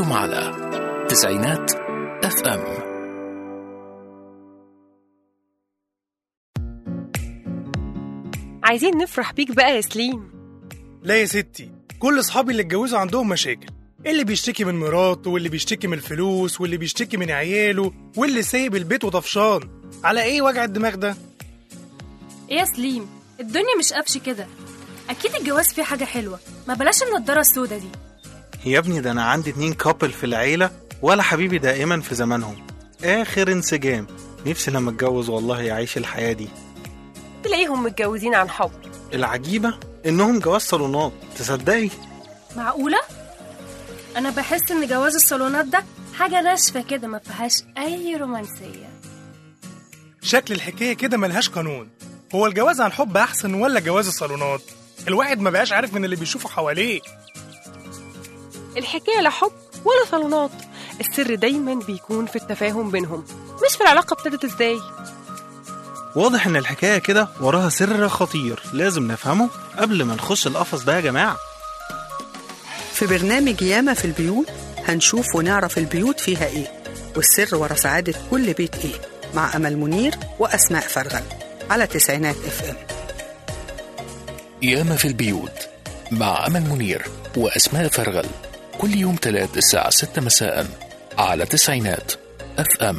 أنتم على تسعينات FM. عايزين نفرح بيك بقى يا سليم. لا يا ستي، كل أصحابي اللي اتجوزوا عندهم مشاكل، اللي بيشتكي من مراته واللي بيشتكي من الفلوس واللي بيشتكي من عياله واللي سايب البيت وطفشان. على ايه وجع الدماغ ده؟ ايه يا سليم، الدنيا مش قفش كده. اكيد الجواز فيه حاجة حلوة، ما بلاش النضارة السودة دي. يا ابني ده انا عندي 2 كابل في العيلة ولا حبيبي دائما في زمانهم، اخر انسجام. نفسي لما اتجوز والله يعيش الحياة دي. تلاقيهم متجوزين عن حب. العجيبة انهم جواز صالونات، تصدقي؟ معقولة؟ انا بحس ان جواز الصالونات ده حاجة ناشفة كده، ما فيهاش اي رومانسية. شكل الحكاية كده ملهاش قانون. هو الجواز عن حب أحسن ولا جواز الصالونات؟ الواحد ما بقاش عارف من اللي بيشوفه حواليه. الحكاية لا حب ولا صالونات، السر دايما بيكون في التفاهم بينهم، مش في العلاقة ابتدت ازاي. واضح ان الحكاية كده وراها سر خطير لازم نفهمه قبل ما نخش القفص ده يا جماعة. في برنامج ياما في البيوت هنشوف ونعرف البيوت فيها ايه، والسر ورا سعادة كل بيت ايه، مع أمل منير وأسماء فرغل على تسعينات FM. ياما في البيوت مع أمل منير وأسماء فرغل، كل يوم 3 الساعة 6 مساء على تسعينات FM.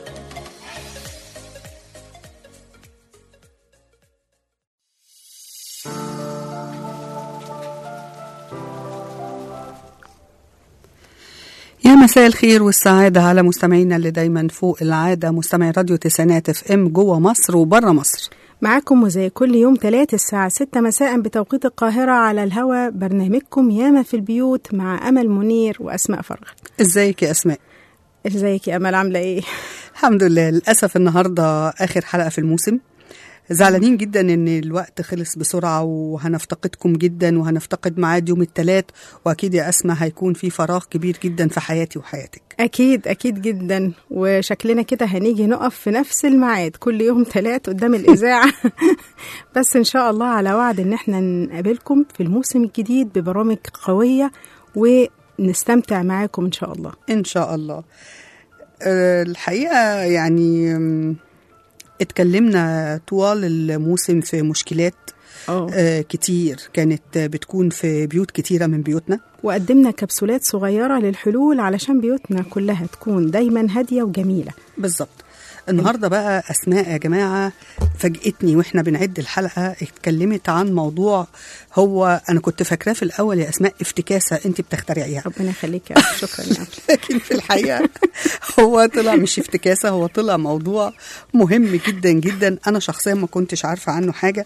يا مساء الخير والسعادة على مستمعينا اللي دايما فوق العادة، مستمعي راديو تسعينات FM جوه مصر وبره مصر. معاكم وزي كل يوم 3 الساعة 6 مساء بتوقيت القاهرة على الهوا برنامجكم ياما في البيوت مع أمل منير وأسماء فرغل. ازيك يا أسماء؟ ازيك يا أمل، عاملة ايه؟ الحمد لله. للأسف النهاردة آخر حلقة في الموسم، زعلانين جدا ان الوقت خلص بسرعة وهنفتقدكم جدا، وهنفتقد ميعاد يوم الثلاث، واكيد يا أسماء هيكون في فراغ كبير جدا في حياتي وحياتك. أكيد جدا، وشكلنا كده هنيجي نقف في نفس الميعاد كل يوم 3 قدام الإذاعة. بس إن شاء الله على وعد إن احنا نقابلكم في الموسم الجديد ببرامج قوية ونستمتع معاكم إن شاء الله. إن شاء الله. الحقيقة يعني اتكلمنا طوال الموسم في مشكلات كتير كانت بتكون في بيوت كتيرة من بيوتنا، وقدمنا كبسولات صغيرة للحلول علشان بيوتنا كلها تكون دايما هادية وجميلة. بالظبط. النهاردة بقى أسماء يا جماعة فاجئتني وإحنا بنعد الحلقة، اتكلمت عن موضوع هو أنا كنت فاكراه في الأول يا أسماء افتكاسة أنت بتخترعيها. ربنا يخليك يا شكرا يا لكن في الحقيقة هو طلع مش افتكاسة، هو طلع موضوع مهم جدا جدا. أنا شخصيا ما كنتش عارفة عنه حاجة،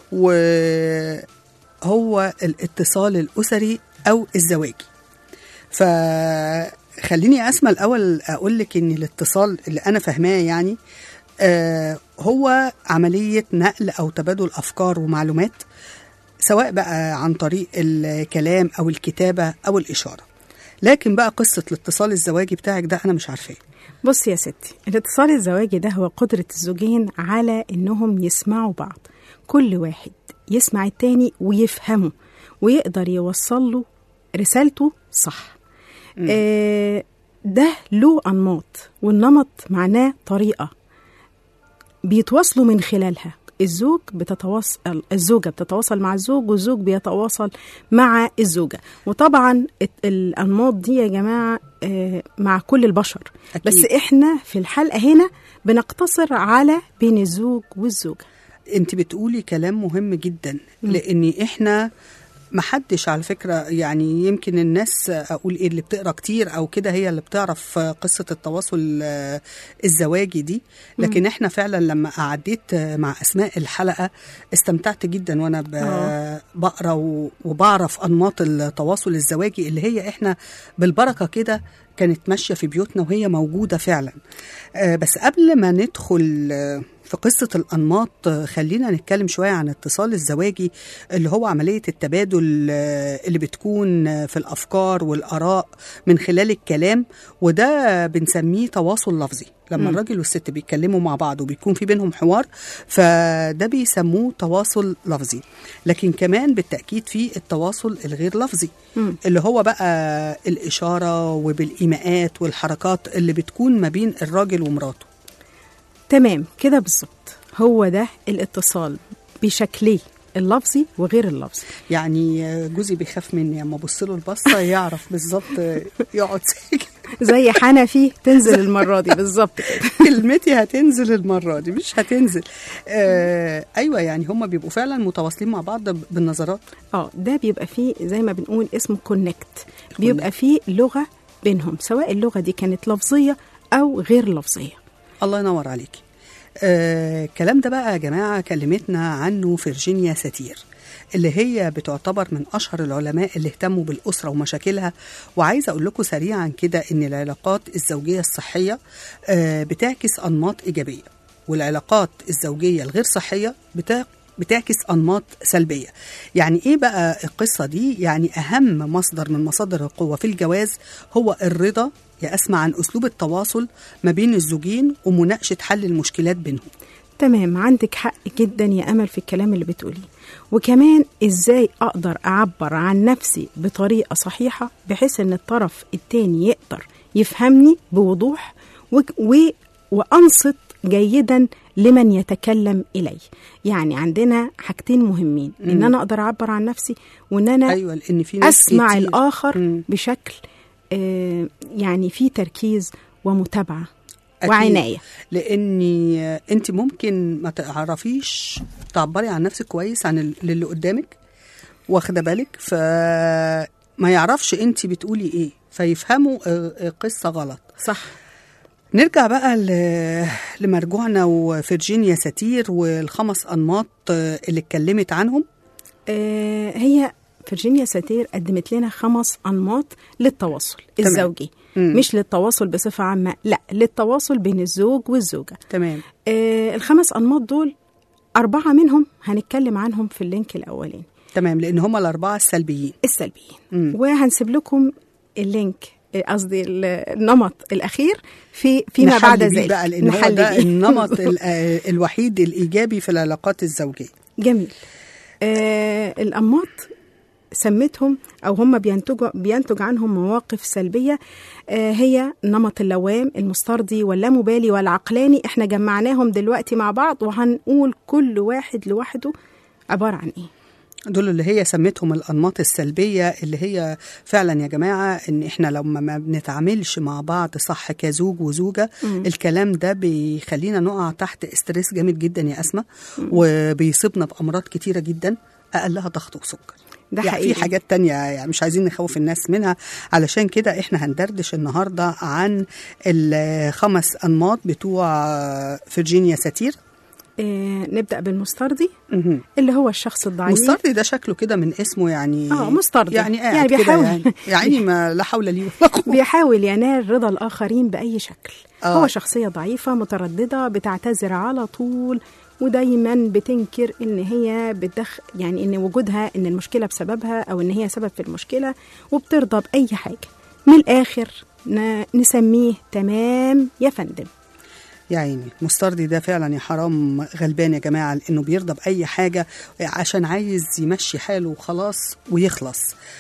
وهو الاتصال الأسري أو الزواجي. خليني أسمع الأول أقول لك إن الاتصال اللي أنا فهماه يعني هو عملية نقل أو تبادل أفكار ومعلومات، سواء بقى عن طريق الكلام أو الكتابة أو الإشارة. لكن بقى قصة الاتصال الزواجي بتاعك ده أنا مش عارفاه. بص يا ستي، الاتصال الزواجي ده هو قدرة الزوجين على إنهم يسمعوا بعض، كل واحد يسمع التاني ويفهمه ويقدر يوصل له رسالته صح. ده له أنماط، والنمط معناه طريقة بيتواصلوا من خلالها. الزوجة بتتواصل مع الزوج، والزوج بيتواصل مع الزوجة. وطبعا الأنماط دي يا جماعة مع كل البشر أكيد. بس إحنا في الحلقة هنا بنقتصر على بين الزوج والزوجة. أنت بتقولي كلام مهم جدا، لأن إحنا محدش على فكرة، يعني يمكن الناس أقول إيه اللي بتقرأ كتير أو كده هي اللي بتعرف قصة التواصل الزواجي دي، لكن إحنا فعلا لما قعدت مع أسماء الحلقة استمتعت جدا وأنا بقرأ وبعرف أنماط التواصل الزواجي اللي هي إحنا بالبركة كده كانت ماشية في بيوتنا وهي موجودة فعلا. بس قبل ما ندخل في قصة الأنماط خلينا نتكلم شوية عن الاتصال الزواجي اللي هو عملية التبادل اللي بتكون في الأفكار والآراء من خلال الكلام، وده بنسميه تواصل لفظي. لما الراجل والست بيتكلموا مع بعض وبيكون في بينهم حوار، فده بيسموه تواصل لفظي. لكن كمان بالتأكيد في التواصل الغير لفظي اللي هو بقى الإشارة وبالإيماءات والحركات اللي بتكون ما بين الراجل ومراته. تمام كده بالظبط، هو ده الاتصال بشكليه اللفظي وغير اللفظي. يعني جوزي بيخاف مني اما ابص له البصه يعرف بالظبط يقعد ساكت زي حنفي تنزل المره دي بالظبط كده. كلمتي هتنزل المره دي مش هتنزل. ايوه، يعني هم بيبقوا فعلا متواصلين مع بعض بالنظرات. ده بيبقى فيه زي ما بنقول اسمه كونكت، بيبقى فيه لغه بينهم، سواء اللغه دي كانت لفظيه او غير لفظيه. الله ينور عليكي. الكلام ده بقى يا جماعة كلمتنا عنه فيرجينيا ساتير، اللي هي بتعتبر من أشهر العلماء اللي اهتموا بالأسرة ومشاكلها. وعايزة أقول لكم سريعا كده إن العلاقات الزوجية الصحية بتعكس أنماط إيجابية، والعلاقات الزوجية الغير صحية بتعكس أنماط سلبية. يعني إيه بقى القصة دي؟ يعني أهم مصدر من مصادر القوة في الجواز هو الرضا يا أسمع عن أسلوب التواصل ما بين الزوجين ومناقشة حل المشكلات بينهم. تمام، عندك حق جدا يا أمل في الكلام اللي بتقوليه. وكمان إزاي أقدر أعبر عن نفسي بطريقة صحيحة بحيث أن الطرف التاني يقدر يفهمني بوضوح وأنصت جيدا لمن يتكلم إلي. يعني عندنا حاجتين مهمين، إن أنا أقدر أعبر عن نفسي، وإن أنا أيوة، لأن في ناس أسمع كتير. الآخر بشكل يعني في تركيز ومتابعة أكيد. وعناية. لأني أنت ممكن ما تعرفيش تعبري عن نفسك كويس عن اللي قدامك، واخدة بالك، فما يعرفش أنت بتقولي إيه، فيفهموا قصة غلط. صح. نرجع بقى لمرجوعنا وفيرجينيا ساتير والخمس أنماط اللي اتكلمت عنهم. هي فيرجينيا ساتير قدمت لنا 5 أنماط للتواصل الزوجي. مش للتواصل بصفة عامة، لا، للتواصل بين الزوج والزوجة. تمام. ال5 أنماط دول 4 منهم هنتكلم عنهم في اللينك الأولاني. تمام، لأن هم ال4 السلبيين. وهنسيب لكم اللينك، قصدي النمط الأخير فيما بعد ذلك بقى، لأن هو ده النمط الوحيد الإيجابي في العلاقات الزوجية. جميل. الأنماط سمتهم أو هم بينتج عنهم مواقف سلبية. هي نمط اللوام، المسترضي، واللامبالي، والعقلاني. احنا جمعناهم دلوقتي مع بعض وهنقول كل واحد لوحده عبارة عن ايه. دول اللي هي سمتهم الأنماط السلبية، اللي هي فعلا يا جماعة ان احنا لما ما بنتعاملش مع بعض صح كزوج وزوجة، الكلام ده بيخلينا نقع تحت استرس جامد جدا يا أسماء، وبيصيبنا بأمراض كتيرة جدا، أقلها ضغط وسكر. ده يعني حقيقي. في حاجات تانية يعني مش عايزين نخوف الناس منها، علشان كده احنا هندردش النهاردة عن ال5 أنماط بتوع فيرجينيا ساتير. نبدأ بالمسترضي اللي هو الشخص الضعيف. مسترضي ده شكله كده من اسمه يعني مسترضي يعني بيحاول يعني ما لا حول لي ولا قوة، بيحاول ينال رضا الآخرين بأي شكل. هو شخصية ضعيفة مترددة، بتعتذر على طول، ودايما بتنكر ان هي يعني ان وجودها، ان المشكلة بسببها او ان هي سبب في المشكلة، وبترضى بأي حاجة. من الآخر نسميه تمام يا فندم. يا عيني، مسترضي ده فعلا يا حرام غلبان يا جماعة، لأنه بيرضى بأي حاجة عشان عايز يمشي حاله وخلاص ويخلص.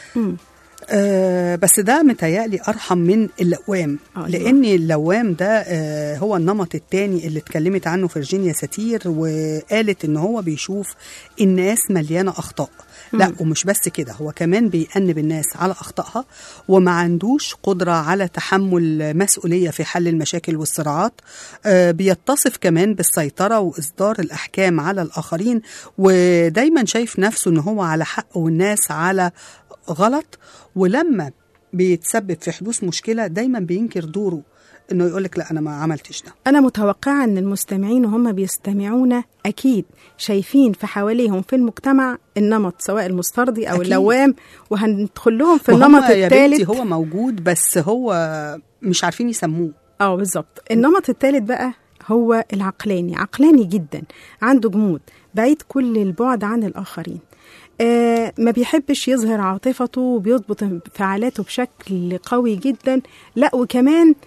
بس ده متهيألي أرحم من اللوام، لأن اللوام ده هو النمط التاني اللي اتكلمت عنه فيرجينيا ساتير، وقالت إن هو بيشوف الناس مليانة أخطاء. لا، ومش بس كده، هو كمان بيأنب الناس على أخطائها، وما عندوش قدرة على تحمل مسؤولية في حل المشاكل والصراعات. بيتصف كمان بالسيطرة وإصدار الأحكام على الآخرين، ودايما شايف نفسه إن هو على حق والناس على غلط، ولما بيتسبب في حدوث مشكلة دايما بينكر دوره، انه يقولك لا انا ما عملتش ده. انا متوقعة ان المستمعين وهم بيستمعونا اكيد شايفين في حواليهم في المجتمع النمط، سواء المسترضي او أكيد اللوام، وهندخل لهم في النمط الثالث. هو موجود بس هو مش عارفين يسموه. بالظبط. النمط الثالث بقى هو العقلاني. عقلاني جدا، عنده جمود، بعيد كل البعد عن الآخرين. ما بيحبش يظهر عاطفته، وبيضبط انفعالاته بشكل قوي جدا. لا، وكمان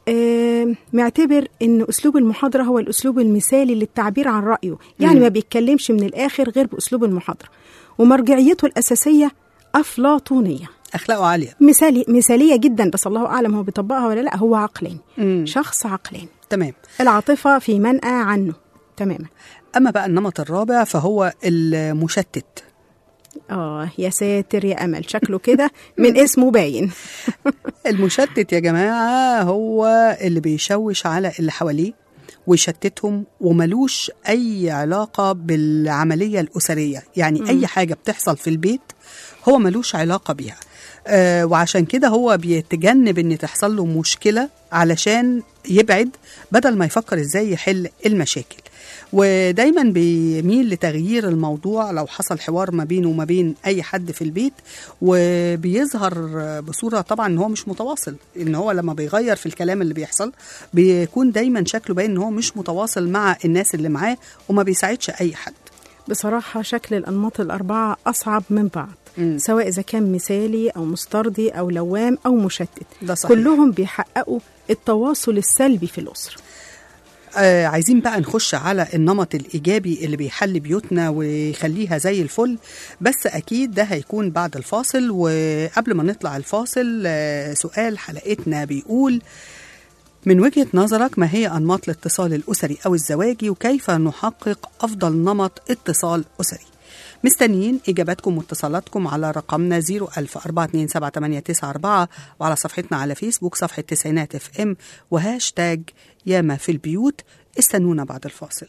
معتبر ان اسلوب المحاضره هو الاسلوب المثالي للتعبير عن رايه، يعني ما بيتكلمش من الاخر غير باسلوب المحاضره، ومرجعيته الاساسيه افلاطونيه، اخلاقه عاليه، مثاليه جدا، بس الله اعلم هو بيطبقها ولا لا. هو عقلاني، شخص عقلاني، تمام. العاطفه في منأى عنه تماما. اما بقى النمط الرابع فهو المشتت. يا ساتر يا امل، شكله كده من اسمه باين. المشتت يا جماعه هو اللي بيشوش على اللي حواليه ويشتتهم، وملوش اي علاقه بالعمليه الاسريه، يعني اي حاجه بتحصل في البيت هو ملوش علاقه بيها. وعشان كده هو بيتجنب ان تحصل له مشكله علشان يبعد، بدل ما يفكر ازاي يحل المشاكل. ودايما بيميل لتغيير الموضوع لو حصل حوار ما بينه وما بين اي حد في البيت، وبيظهر بصوره طبعا ان هو مش متواصل، ان هو لما بيغير في الكلام اللي بيحصل بيكون دايما شكله باين ان هو مش متواصل مع الناس اللي معاه وما بيساعدش اي حد. بصراحه شكل الانماط الاربعه اصعب من بعض، سواء اذا كان مثالي او مسترضي او لوام او مشتت، ده صحيح. كلهم بيحققوا التواصل السلبي في الاسره. عايزين بقى نخش على النمط الإيجابي اللي بيحل بيوتنا ويخليها زي الفل، بس أكيد ده هيكون بعد الفاصل. وقبل ما نطلع الفاصل سؤال حلقتنا بيقول: من وجهة نظرك ما هي أنماط الاتصال الأسري أو الزواجي، وكيف نحقق أفضل نمط اتصال أسري؟ مستنيين إجاباتكم واتصالاتكم على رقمنا 010427894، وعلى صفحتنا على فيسبوك صفحة تسعينات FM وهاشتاج ياما في البيوت. استنونا بعد الفاصل.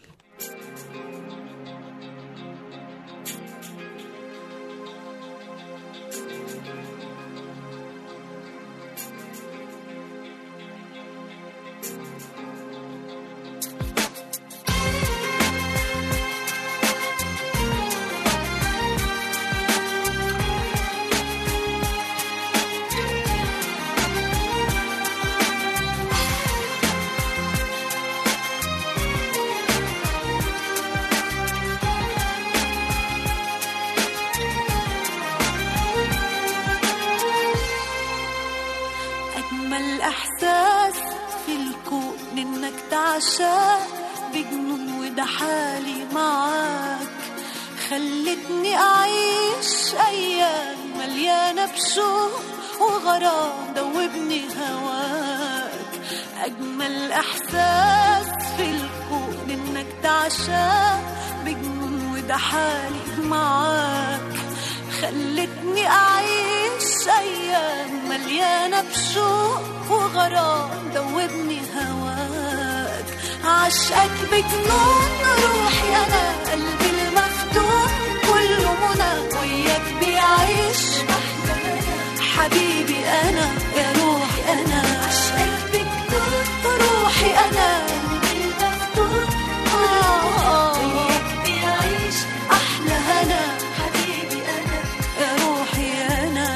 إحساس في الكون إنك تعشق بجنون، وده حالي معاك. خلتني أعيش أيام مليانة بشوق وغرام، دوبني هواك. أجمل إحساس في الكون إنك تعشق بجنون، وده حالي معاك. خلتني أعيش أيام مليانة بشوق وغرام، دوبني هواك. عشقك بجنون روحي أنا، قلبي المفتون كله منى، وياك بيعيش حبيبي أنا يا روحي أنا. عشقك بجنون روحي أنا، قلبي المفتون وياك بيعيش أحلى هنا، حبيبي أنا يا روحي أنا.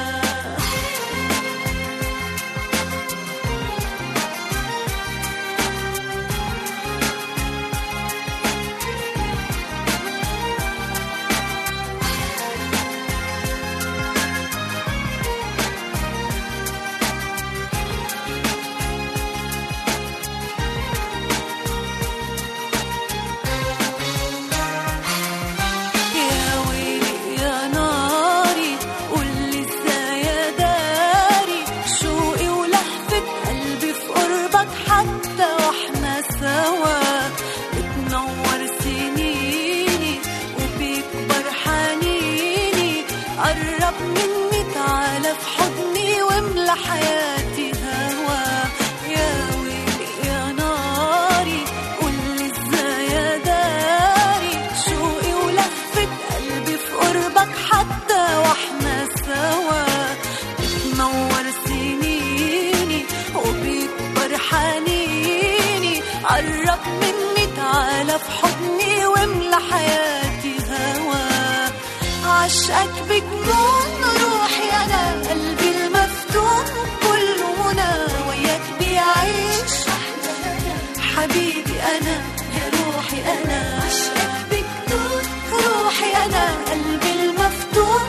قرب مني تعالى في حضني واملى حياتي هوا. يا ويلي يا ناري قولي ازاي اداري شوقي ولهفة قلبي في قربك حتى واحنا سوا. بتنور سنيني وبيكبر حنيني، قرب مني تعالى في حضني واملى حياتي هوا. عشقك بجنون روحي أنا، قلبي المفتون كله منى، وياك بيعيش حبيبي أنا يا روحي أنا. عشقك بجنون روحي أنا، قلبي المفتون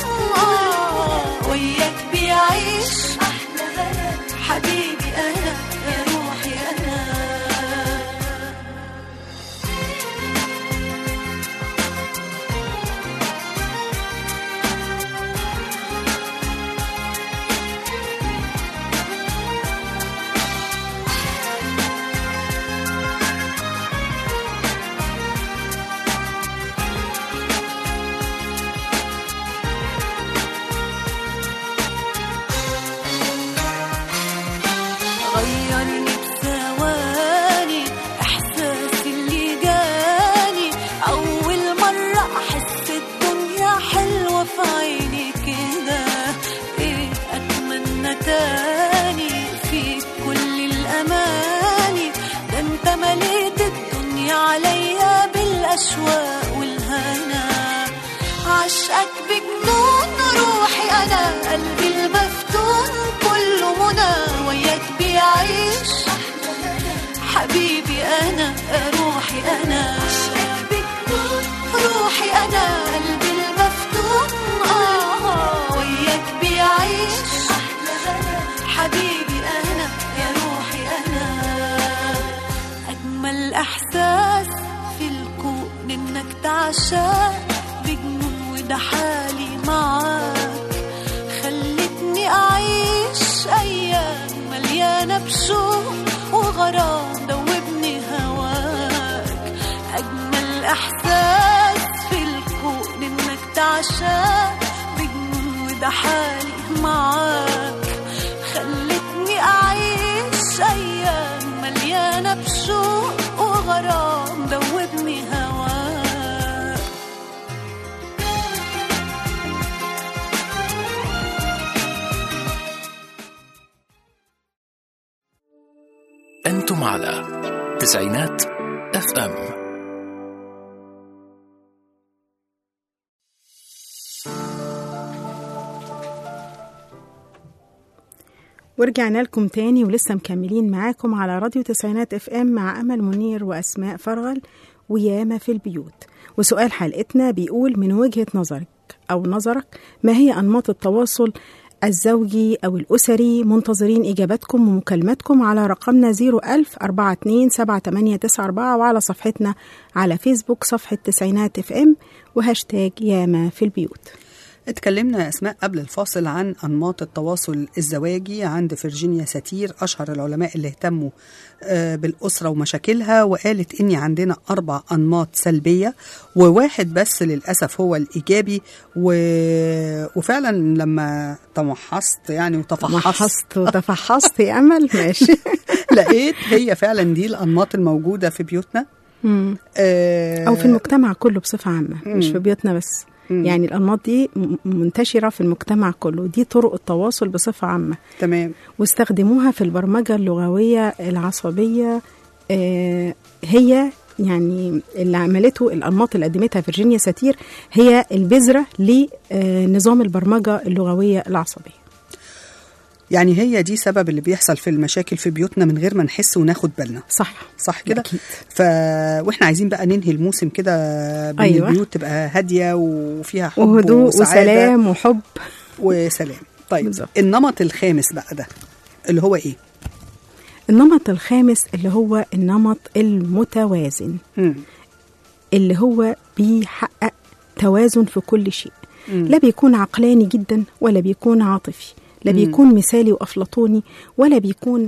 وياك بيعيش حبيبي أنا يا روحي تاني فيك كل الأماني، ده انت مليت الدنيا عليا بالأشواق والهنا. عشقك بجنون روحي أنا، قلبي المفتون كله منى، وياك بيعيش حبيبي أنا روحي أنا. عشقك بجنون روحي أنا، قلبي المفتون وياك بيعيش حبيبي أنا يا روحي أنا. أجمل إحساس في الكون إنك تعشق بجنون، وده حالي معاك. خلتني أعيش أيام مليانة بشوق وغرام، دوبني هواك. أجمل إحساس في الكون إنك تعشق بجنون، وده حالي معاك. خلتني أعيش أيام مليانة بشوق وغرام، دوبني هواك. أنتم على تسعينات FM. ورجعنا لكم تاني ولسه مكملين معاكم على راديو تسعينات FM مع أمل منير وأسماء فرغل وياما في البيوت. وسؤال حلقتنا بيقول: من وجهة نظرك ما هي أنماط التواصل الزوجي أو الأسري؟ منتظرين إجاباتكم ومكالماتكم على رقمنا 010427894 وعلى صفحتنا على فيسبوك صفحة تسعينات FM وهاشتاج ياما في البيوت. اتكلمنا يا أسماء قبل الفاصل عن أنماط التواصل الزواجي عند فيرجينيا ساتير، أشهر العلماء اللي اهتموا بالأسرة ومشاكلها، وقالت إني عندنا 4 أنماط سلبية وواحد بس للأسف هو الإيجابي. وفعلا لما تمحصت يعني وتفحصت يا أمل ماشي لقيت هي فعلا دي الأنماط الموجودة في بيوتنا أو في المجتمع كله بصفة عامة، مش في بيوتنا بس. يعني الأنماط دي منتشرة في المجتمع كله، دي طرق التواصل بصفة عامة. تمام. واستخدموها في البرمجة اللغوية العصبية. هي يعني اللي عملته الأنماط اللي قدمتها فيرجينيا ساتير هي البذرة لنظام البرمجة اللغوية العصبية. يعني هي دي سبب اللي بيحصل في المشاكل في بيوتنا من غير ما نحس وناخد بالنا. صح كده. واحنا عايزين بقى ننهي الموسم كده أيوة. البيوت تبقى هادية وفيها حب وهدوء وسلام وحب وسلام. طيب بالزبط. النمط الخامس بقى ده اللي هو ايه؟ النمط الخامس اللي هو النمط المتوازن. اللي هو بيحقق توازن في كل شيء. لا بيكون عقلاني جدا ولا بيكون عاطفي، لا بيكون مثالي وأفلاطوني، ولا بيكون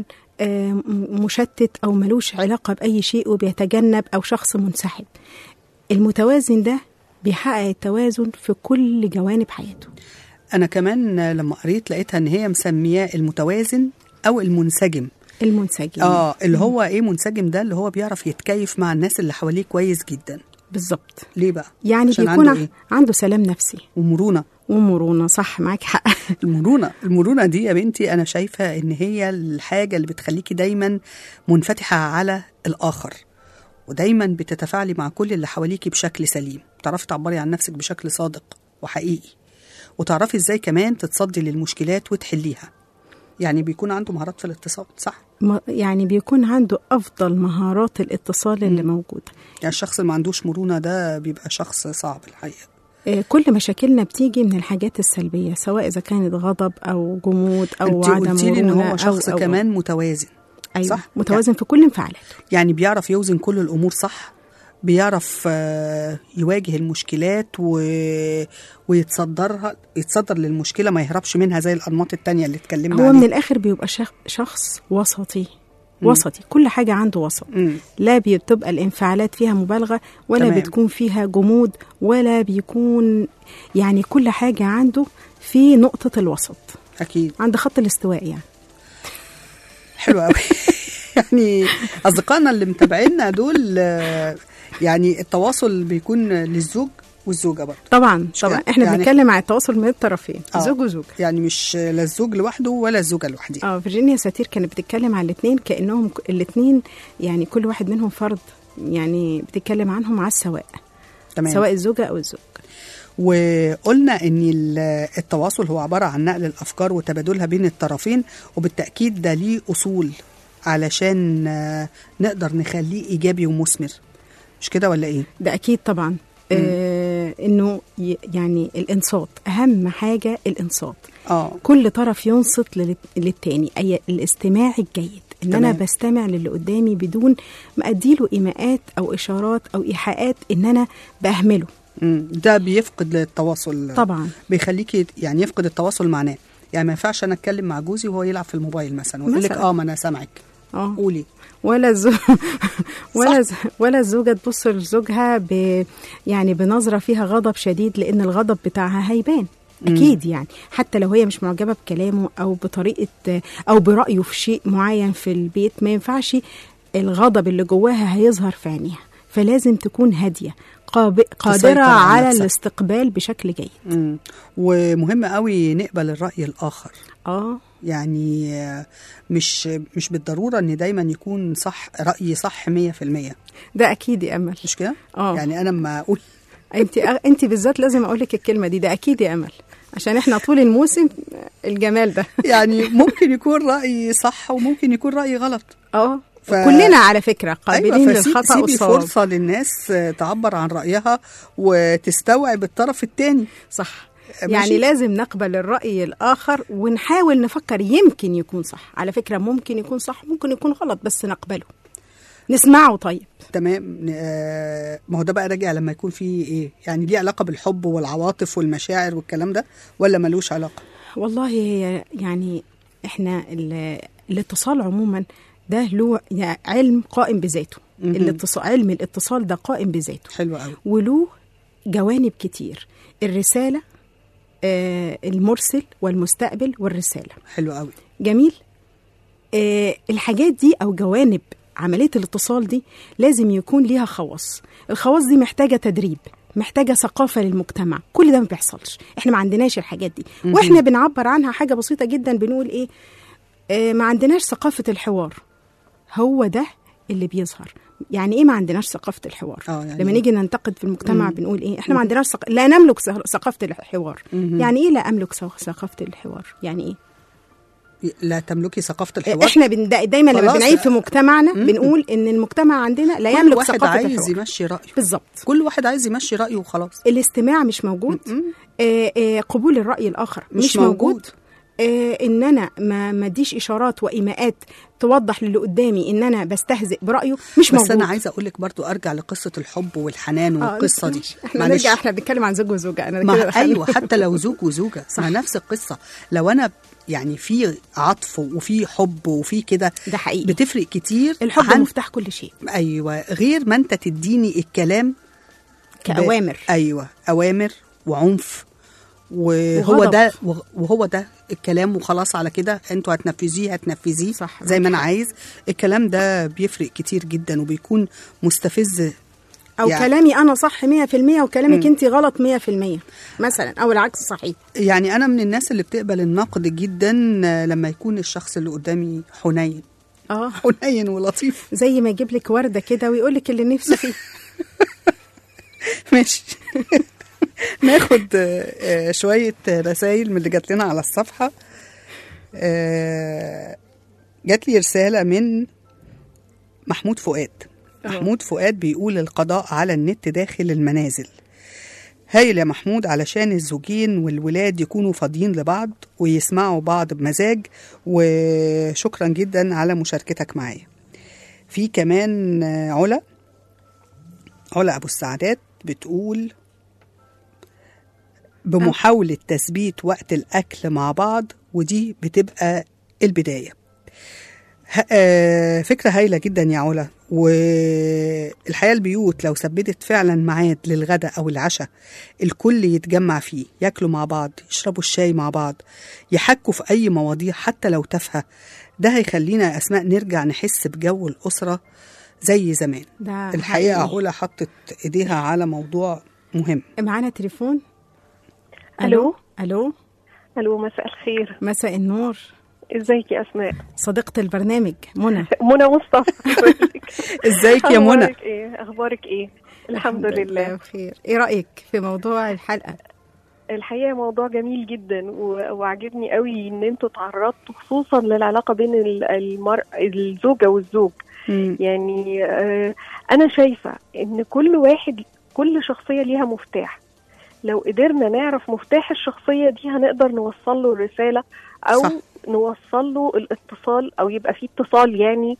مشتت أو ملوش علاقة بأي شيء وبيتجنب أو شخص منسحب. المتوازن ده بيحقق التوازن في كل جوانب حياته. أنا كمان لما قريت لقيتها إن هي مسمياه المتوازن أو المنسجم. اللي هو إيه منسجم ده؟ اللي هو بيعرف يتكيف مع الناس اللي حواليه كويس جدا. بالظبط. ليه بقى؟ يعني بيكون عنده سلام نفسي ومرونة. صح، معاك حق. المرونة دي يا بنتي أنا شايفة إن هي الحاجة اللي بتخليكي دايما منفتحة على الآخر، ودايما بتتفاعلي مع كل اللي حواليكي بشكل سليم، تعرفي تعبري عن نفسك بشكل صادق وحقيقي، وتعرفي إزاي كمان تتصدي للمشكلات وتحليها. يعني بيكون عنده مهارات في الاتصال. صح؟ يعني بيكون عنده أفضل مهارات الاتصال اللي موجودة. يعني الشخص اللي ما عندوش مرونة ده بيبقى شخص صعب الحقيقة. كل مشاكلنا بتيجي من الحاجات السلبية، سواء إذا كانت غضب أو جمود أو عدم مرونة. قلتيلي إن هو شخص أو كمان متوازن. أيوة. صح؟ متوازن في كل انفعالاته. يعني بيعرف يوزن كل الأمور. صح؟ بيعرف يواجه المشكلات يتصدر للمشكلة، ما يهربش منها زي الأنماط التانية اللي اتكلمنا عليها. هو من الآخر بيبقى شخص وسطي. كل حاجة عنده وسط. لا بتبقى الانفعالات فيها مبالغة ولا تمام. بتكون فيها جمود ولا بيكون، يعني كل حاجة عنده في نقطة الوسط. أكيد. عند خط الاستواء يعني. حلو قوي. يعني أصدقائنا اللي متابعينا دول يعني التواصل بيكون للزوج والزوجه برضه طبعا مش طبعا كده؟ احنا يعني بنتكلم عن التواصل من الطرفين، آه. زوج وزوجه. يعني مش لا الزوج لوحده ولا الزوجه لوحدها. فيرجينيا ساتير كانت بتتكلم عن الاثنين كانهم الاثنين يعني كل واحد منهم فرد، يعني بتتكلم عنهم على السواء، تمام. سواء الزوجه او الزوج. وقلنا ان التواصل هو عباره عن نقل الافكار وتبادلها بين الطرفين، وبالتاكيد ده ليه اصول علشان نقدر نخليه ايجابي ومثمر، مش كده ولا ايه؟ ده اكيد طبعا. انه يعني الانصات اهم حاجه، الانصات. كل طرف ينصت للتاني، اي الاستماع الجيد، ان تمام. انا بستمع للي قدامي بدون ما اديله ايماءات او اشارات او ايحاءات ان انا باهمله. ده بيفقد التواصل طبعا، بيخليكي يعني يفقد التواصل معناه. يعني ما ينفعش انا اتكلم مع جوزي وهو يلعب في الموبايل مثلا ويقول لك ما انا سامعك، قولي. ولا الزوجه تبص لزوجها يعني بنظره فيها غضب شديد، لان الغضب بتاعها هيبان اكيد. يعني حتى لو هي مش معجبه بكلامه او بطريقه او برايه في شيء معين في البيت، ما ينفعش الغضب اللي جواها هيظهر في عينيها. فلازم تكون هاديه، قادره على الاستقبال بشكل جيد. ومهم قوي نقبل الراي الاخر. يعني مش بالضروره ان دايما يكون صح، رايي صح 100%. ده اكيد يا امل، مش كده؟ يعني انا لما اقول انت بالذات لازم اقول لك الكلمه دي، ده اكيد يا امل، عشان احنا طول الموسم الجمال ده. يعني ممكن يكون رايي صح وممكن يكون رايي غلط. كلنا على فكره قابلين للخطا والصواب. سيبي فرصه للناس تعبر عن رايها وتستوعب الطرف الثاني. صح. يعني لازم نقبل الرأي الآخر ونحاول نفكر، يمكن يكون صح. على فكرة ممكن يكون صح، ممكن يكون غلط، بس نقبله، نسمعه. طيب تمام. ما هو ده بقى راجع لما يكون في ايه، يعني ليه علاقة بالحب والعواطف والمشاعر والكلام ده، ولا ملوش علاقة؟ والله يعني احنا الاتصال عموما ده له يعني علم قائم بذاته. علم الاتصال ده قائم بذاته. حلو قوي. وله جوانب كتير، الرسالة، المرسل والمستقبل والرسالة. حلو قوي. جميل. الحاجات دي أو جوانب عملية الاتصال دي لازم يكون ليها خواص. الخواص دي محتاجة تدريب، محتاجة ثقافة للمجتمع. كل ده ما بيحصلش، احنا ما عندناش الحاجات دي. واحنا بنعبر عنها حاجة بسيطة جدا، بنقول ايه؟ ما عندناش ثقافة الحوار. هو ده اللي بيظهر. يعني ايه ما عندناش ثقافة الحوار؟ يعني لما نيجي ننتقد في المجتمع بنقول ايه؟ احنا ما عندناش لا نملك ثقافة الحوار. يعني ايه لا املك ثقافة الحوار؟ يعني ايه لا تملكي ثقافة الحوار؟ احنا دايما لما بنعيب في مجتمعنا بنقول ان المجتمع عندنا لا يملك ثقافة الحوار. كل واحد عايز يمشي رأيه. بالظبط، كل واحد عايز يمشي رأيه وخلاص. الاستماع مش موجود. قبول الرأي الآخر مش موجود. ان انا ما اديش اشارات وايماءات توضح للي قدامي ان انا بستهزئ برايه، مش موجود. بس انا عايزه اقول لك برضو ارجع لقصه الحب والحنان والقصه دي. احنا بنتكلم عن زوج وزوجه. انا كده ايوه، حتى لو زوج وزوجه مع نفس القصه. لو انا يعني في عطف وفي حب وفي كده، ده حقيقي، بتفرق كتير. الحب مفتاح كل شيء. ايوه، غير ما انت تديني الكلام كأوامر. ايوه، اوامر وعنف، وهو ده الكلام وخلاص. على كده انتوا هتنفذيه صح، زي ما انا عايز. الكلام ده بيفرق كتير جدا وبيكون مستفز. او يعني كلامي انا صح 100% وكلامك انت غلط 100% مثلا، او العكس صحيح. يعني انا من الناس اللي بتقبل النقد جدا لما يكون الشخص اللي قدامي حنين. حنين ولطيف، زي ما يجيب لك ورده كده ويقول لك اللي نفسه فيه. ماشي. ناخد شوية رسائل من اللي جات لنا على الصفحة. جات لي رسالة من محمود فؤاد. محمود فؤاد بيقول: القضاء على النت داخل المنازل. هايل يا محمود، علشان الزوجين والولاد يكونوا فاضيين لبعض ويسمعوا بعض بمزاج، وشكرا جدا على مشاركتك معايا. في كمان علا أبو السعدات بتقول: بمحاولة تثبيت وقت الأكل مع بعض، ودي بتبقى البداية. فكرة هايلة جدا يا علا. والحقيقة البيوت لو ثبتت فعلا ميعاد للغداء أو العشاء الكل يتجمع فيه، ياكلوا مع بعض، يشربوا الشاي مع بعض، يحكوا في أي مواضيع حتى لو تافهة، ده هيخلينا أسماء نرجع نحس بجو الأسرة زي زمان. الحقيقة علا حطت إيديها على موضوع مهم. معانا تليفون. ألو. الو. الو، مساء الخير. مساء النور. ازيك يا اسماء؟ صديقة البرنامج منى. منى مصطفى. ازيك يا منى؟ اخبارك ايه؟ الحمد لله بخير. ايه رأيك في موضوع الحلقة؟ الحقيقة موضوع جميل جدا وعجبني قوي ان انتوا تعرضتوا خصوصا للعلاقة بين الزوجة والزوج. يعني انا شايفة ان كل شخصية ليها مفتاح. لو قدرنا نعرف مفتاح الشخصية دي هنقدر نوصل له الرسالة أو صح. نوصل له الاتصال أو يبقى فيه اتصال يعني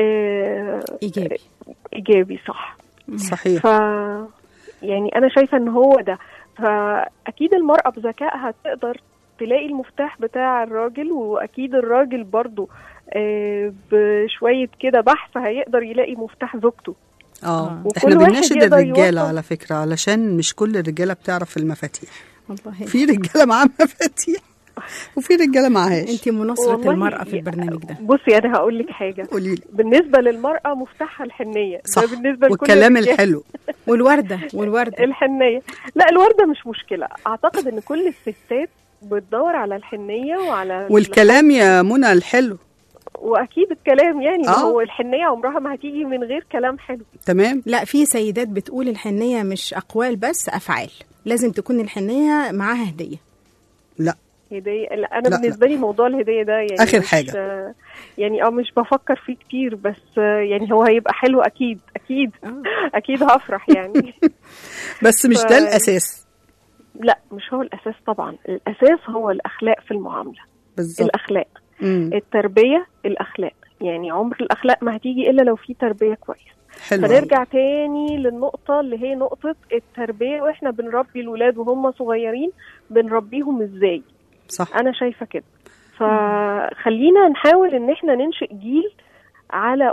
إيجابي. صح. صحيح. يعني أنا شايفة إن هو ده. فأكيد المرأة بذكائها تقدر تلاقي المفتاح بتاع الراجل، وأكيد الراجل برضو بشوية كده بحث هيقدر يلاقي مفتاح زوجته. احنا بنناشد الرجالة على فكرة، علشان مش كل الرجالة بتعرف المفاتيح. والله في رجالة معاها مفاتيح وفي رجالة معاهاش. انت مناصرة المرأة في البرنامج ده. بصي انا هقول لك حاجة. قوليلي. بالنسبة للمرأة مفتاحها الحنية. صح. ده بالنسبة والكلام الحلو والوردة الحنية. لا الوردة مش مشكلة. اعتقد ان كل الستات بتدور على الحنية وعلى والكلام يا منى الحلو. واكيد الكلام يعني هو الحنيه عمرها ما هتيجي من غير كلام حلو. تمام. لا في سيدات بتقول الحنيه مش اقوال بس افعال، لازم تكون الحنيه معاها هديه. لا هديه. لا انا بالنسبه لي موضوع الهديه ده يعني اخر حاجه يعني مش بفكر فيه كتير، بس يعني هو هيبقى حلو اكيد اكيد هفرح يعني. بس مش ده الاساس. لا مش هو الاساس طبعا. الاساس هو الاخلاق في المعامله. بالظبط. الاخلاق. التربية، الأخلاق. يعني عمر الأخلاق ما هتيجي إلا لو في تربية كويس. فنرجع تاني للنقطة اللي هي نقطة التربية، وإحنا بنربي الولاد وهم صغيرين بنربيهم إزاي. صح. أنا شايفة كده. فخلينا نحاول إن إحنا ننشئ جيل على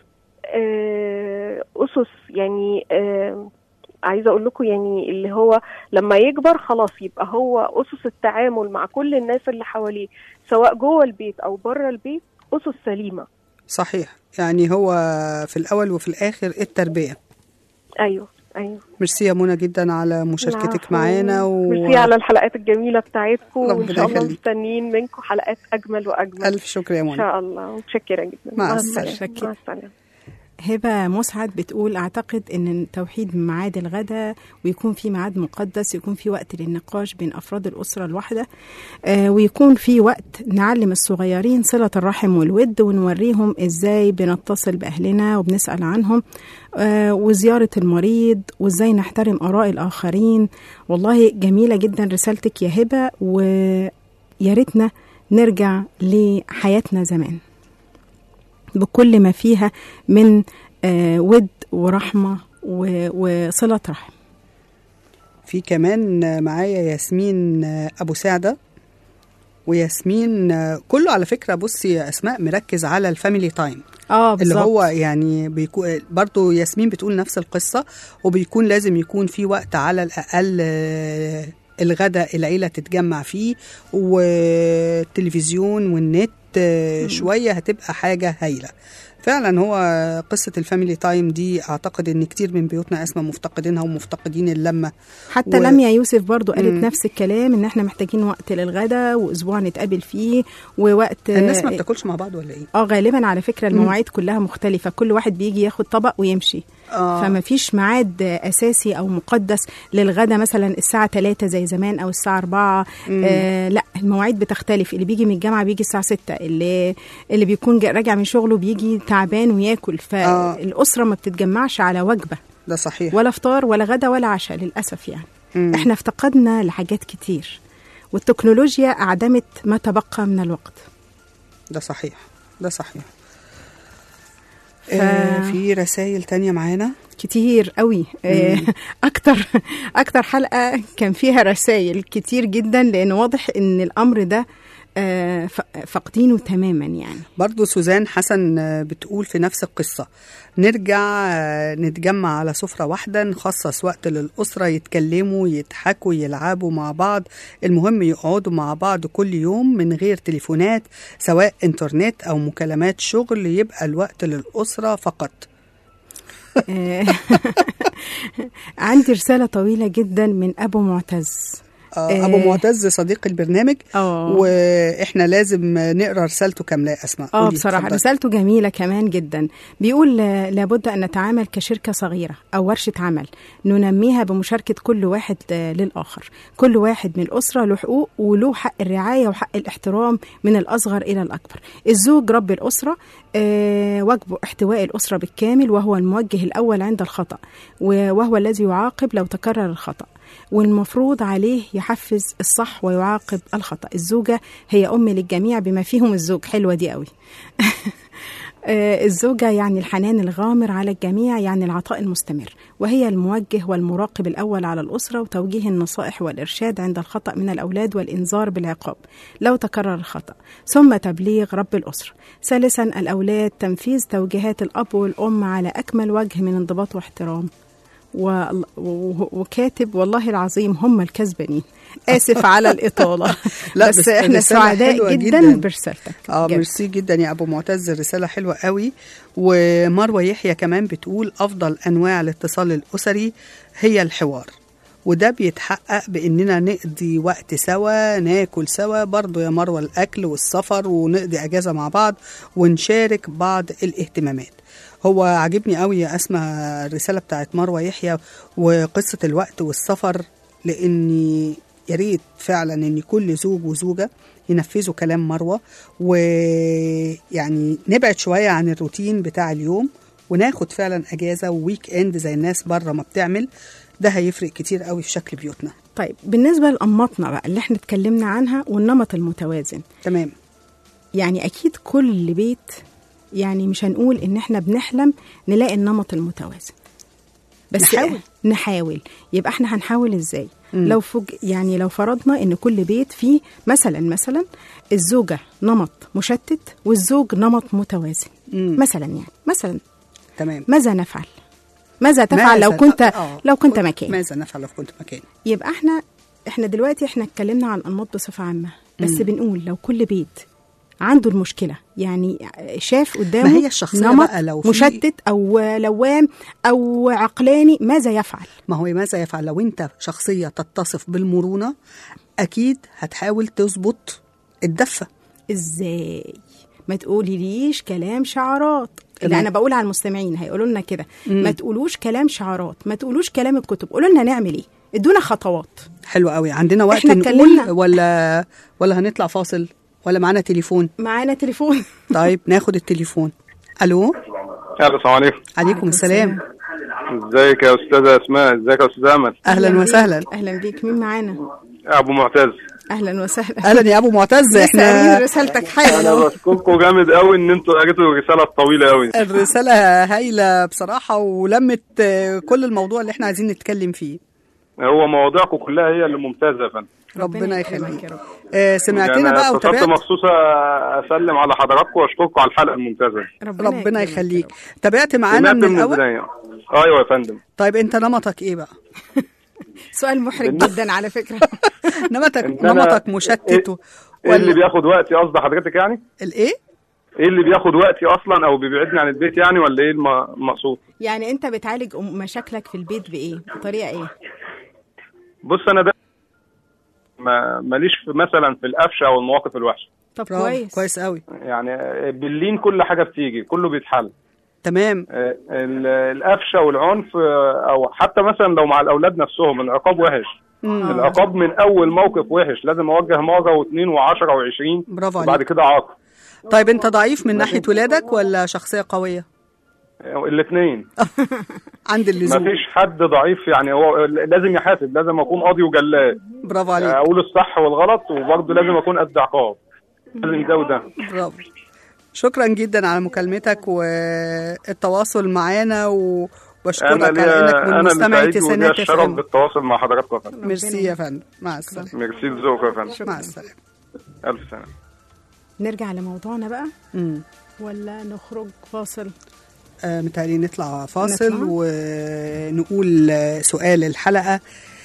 أسس يعني عايزة أقول لكم يعني اللي هو لما يكبر خلاص يبقى هو أسس التعامل مع كل الناس اللي حواليه سواء جوه البيت أو بره البيت أسس سليمة. صحيح. يعني هو في الأول وفي الآخر التربية. أيوه. ميرسي يا منى جدا على مشاركتك معانا ميرسي على الحلقات الجميلة بتاعتكم، وإن شاء الله مستنيين منكم حلقات أجمل وأجمل. ألف شكر يا منى. إن شاء الله. متشكرة جدا. مع السلامة. مع السلامة. هبة مسعد بتقول أعتقد أن توحيد ميعاد الغداء ويكون في ميعاد مقدس، يكون في وقت للنقاش بين أفراد الأسرة الواحدة، ويكون في وقت نعلم الصغيرين صلة الرحم والود ونوريهم إزاي بنتصل بأهلنا وبنسأل عنهم، وزيارة المريض وإزاي نحترم آراء الآخرين. والله جميلة جدا رسالتك يا هبة، ويا ريتنا نرجع لحياتنا زمان بكل ما فيها من ود ورحمة وصلة رحم. في كمان معايا ياسمين أبو سعدة، وياسمين كله على فكرة بصي يا أسماء مركز على الفاميلي تايم. بالظبط. اللي هو يعني بيكون برضو ياسمين بتقول نفس القصة، وبيكون لازم يكون في وقت على الأقل الغداء العيلة تتجمع فيه، والتلفزيون والنت شوية هتبقى حاجة هايلة فعلا. هو قصة الفاميلي تايم دي أعتقد أن كتير من بيوتنا أسمى مفتقدينها ومفتقدين اللمة. حتى لميا يوسف برضو قالت نفس الكلام، ان احنا محتاجين وقت للغدا وأسبوع نتقابل فيه ووقت. الناس ما بتاكلش مع بعض ولا ايه؟ غالبا على فكرة المواعيد كلها مختلفة، كل واحد بيجي ياخد طبق ويمشي. فما فيش ميعاد أساسي أو مقدس للغدا مثلا الساعة 3 زي زمان أو الساعة 4. لا المواعيد بتختلف، اللي بيجي من الجامعة بيجي الساعة 6، اللي بيكون راجع من شغله بيجي تعبان وياكل. فالأسرة ما بتتجمعش على وجبة. ده صحيح. ولا فطار ولا غدا ولا عشاء للأسف يعني. احنا افتقدنا لحاجات كتير، والتكنولوجيا أعدمت ما تبقى من الوقت. ده صحيح. في رسائل تانية معانا كتير قوي. أكتر حلقة كان فيها رسائل كتير جدا، لأن واضح إن الأمر ده فقدينه تماما يعني. برضو سوزان حسن بتقول في نفس القصة، نرجع نتجمع على سفرة واحدة، نخصص وقت للأسرة يتكلموا يضحكوا يلعبوا مع بعض، المهم يقعدوا مع بعض كل يوم من غير تليفونات سواء انترنت أو مكالمات شغل، يبقى الوقت للأسرة فقط. عندي رسالة طويلة جدا من أبو معتز. أبو معتز صديق البرنامج، وإحنا لازم نقرأ رسالته كاملة. أسماء بصراحة رسالته جميلة كمان جدا. بيقول لابد أن نتعامل كشركة صغيرة أو ورشة عمل ننميها بمشاركة كل واحد للآخر. كل واحد من الأسرة له حقوق وله حق الرعاية وحق الاحترام من الأصغر إلى الأكبر. الزوج رب الأسرة، واجبه احتواء الأسرة بالكامل، وهو الموجه الأول عند الخطأ، وهو الذي يعاقب لو تكرر الخطأ، والمفروض عليه يحفز الصح ويعاقب الخطأ. الزوجة هي أم للجميع بما فيهم الزوج. حلوة دي قوي. الزوجة يعني الحنان الغامر على الجميع، يعني العطاء المستمر، وهي الموجه والمراقب الأول على الأسرة، وتوجيه النصائح والإرشاد عند الخطأ من الأولاد، والإنذار بالعقاب لو تكرر الخطأ، ثم تبليغ رب الأسرة. ثالثا الأولاد تنفيذ توجيهات الأب والأم على أكمل وجه من انضباط واحترام. وكاتب والله العظيم هم الكسبانين. آسف على الإطالة. لا بس إحنا سعداء جدا برسالتك. ميرسي جدا يا أبو معتز، الرسالة حلوة قوي. ومروة يحيى كمان بتقول أفضل أنواع الاتصال الأسري هي الحوار، وده بيتحقق بإننا نقضي وقت سوا، ناكل سوا برضو يا مروة، الأكل والسفر، ونقضي أجازة مع بعض، ونشارك بعض الاهتمامات. هو عجبني قوي يا أسماء الرسالة بتاعت مروة يحيى وقصة الوقت والسفر، لأني يا ريت فعلا ان كل زوج وزوجة ينفذوا كلام مروة، ويعني نبعد شوية عن الروتين بتاع اليوم، وناخد فعلا أجازة وويك اند زي الناس بره ما بتعمل. ده هيفرق كتير قوي في شكل بيوتنا. طيب بالنسبة لأنماطنا بقى اللي احنا اتكلمنا عنها، والنمط المتوازن. تمام. يعني أكيد كل بيت، يعني مش هنقول إن احنا بنحلم نلاقي النمط المتوازن، بس نحاول. يبقى احنا هنحاول ازاي؟ يعني لو فرضنا إن كل بيت فيه مثلا الزوجة نمط مشتت والزوج نمط متوازن. مثلا تمام. ماذا نفعل؟ ماذا تفعل لو كنت مكان؟ ماذا نفعل لو كنت مكان؟ يبقى احنا دلوقتي اتكلمنا عن أنماط بصفة عامة، بس بنقول لو كل بيت عنده المشكلة، يعني شاف قدامه ما هي الشخصية نمط بقى لو مشتت أو لوام أو عقلاني، ماذا يفعل؟ ما هو ماذا يفعل؟ لو أنت شخصية تتصف بالمرونة أكيد هتحاول تظبط الدفة. إزاي؟ ما تقولي ليش كلام شعارات اللي أنا بقول على المستمعين هيقولوا لنا كده. ما تقولوش كلام شعارات، ما تقولوش كلام الكتب، قولوا لنا نعمل إيه، ادونا خطوات. حلو قوي. عندنا وقت نقول ولا هنطلع فاصل ولا معانا تليفون؟ معانا تليفون. طيب ناخد التليفون. الو. السلام عليكم. عليكم السلام. ازيك يا استاذه اسماء؟ ازيك يا استاذ امل؟ اهلا وسهلا. اهلا بيك. مين معانا؟ ابو معتز. اهلا وسهلا. اهلا يا ابو معتز. احنا رسالتك حلوه. انا بشكركم جامد قوي ان انتوا قريتوا الرساله الطويله قوي. الرساله هايله بصراحه، ولمت كل الموضوع اللي احنا عايزين نتكلم فيه. هو مواضيعكم كلها هي اللي ممتازه يا فندم. ربنا يخليك يا رب. سمعتنا بقى وتابعت. مخصوص اسلم على حضراتكم واشكركم على الحلقه الممتازه. ربنا يخليك. تابعت معانا من الاول؟ ايوه يا فندم. طيب انت نمطك ايه بقى؟ سؤال محرج جدا على فكره. نمطك مشتت ايه اللي بياخد وقتي قصد حضرتك يعني؟ الايه؟ ايه اللي بياخد وقتي اصلا او بيبعدني عن البيت يعني، ولا ايه المقصود؟ يعني انت بتعالج مشاكلك في البيت بايه؟ بطريقه ايه؟ بص انا ده ماليش مثلا في القفشه او المواقف الوحشه. طب كويس قوي. يعني باللين كل حاجه بتيجي، كله بيتحل. تمام. القفشه والعنف او حتى مثلا لو مع الاولاد نفسهم العقاب وحش. العقاب من اول موقف وحش، لازم اوجه مره واثنين و10 و20. برافو عليك. وبعد كده عاقب. طيب انت ضعيف من ناحيه ولادك ولا شخصيه قويه؟ الاثنين. عند اللزوم. مفيش حد ضعيف يعني، هو لازم يحاسب، لازم اكون قاضي وجلاد. برافو عليك. اقول الصح والغلط، وبرضه لازم اكون قد عقاب. لازم ده وده. برافو. شكرا جدا على مكالمتك والتواصل معانا، وبشكرك على انك من مستمعي تسعينات اف ام. الشرف بالتواصل مع حضراتكم يا فندم. ميرسي يا فندم. مع السلامه. ميرسي لذوقك يا فندم. مع السلامه. الف سلامه. نرجع لموضوعنا بقى ولا نخرج فاصل؟ متهيألي نطلع فاصل ونقول سؤال الحلقة.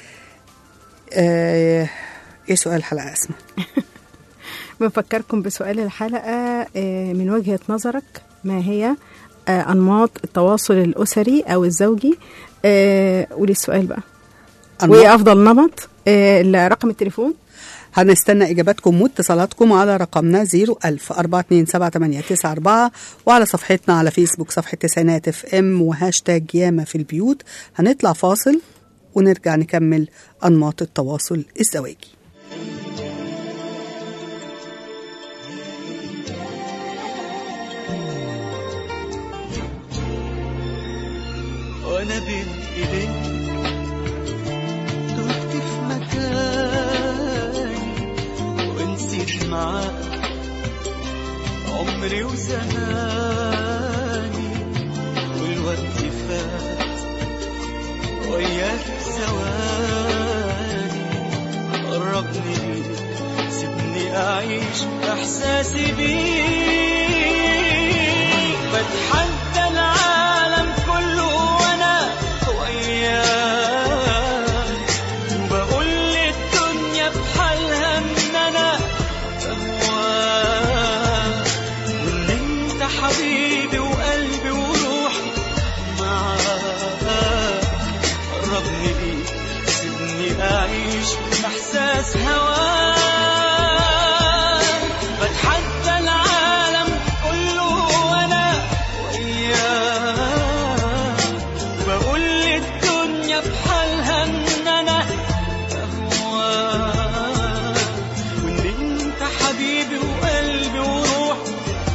ايه سؤال الحلقة اسمه؟ بفكركم بسؤال الحلقة. من وجهة نظرك ما هي أنماط التواصل الأسري أو الزوجي قولي السؤال بقى. وايه افضل نمط؟ رقم التليفون هنستنى إجاباتكم واتصالاتكم على رقمنا 010427894 وعلى صفحتنا على فيسبوك صفحة تسعينات FM وهاشتاج ياما في البيوت. هنطلع فاصل ونرجع نكمل أنماط التواصل الزواجي. وأنا بين إيديك تهت في مكاني ونسيت معاك عمري وزماني والوقت فات وياك ثواني. قربني ليك سيبني أعيش إحساسي بيك. بتحدى العالم كله وأنا وياك وبقول للدنيا بحالها إن أنا بهواك وإن أنت حبيبي وقلبي وروحي معاك. قربني ليك سيبني أعيش إحساس هواك. بتحدى العالم كله وأنا وياك وبقول للدنيا بحالها إن أنا بهواك وإن أنت حبيبي وقلبي وروحي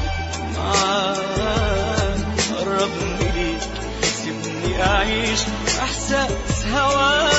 معاك. قربني ليك سيبني أعيش إحساس هواك.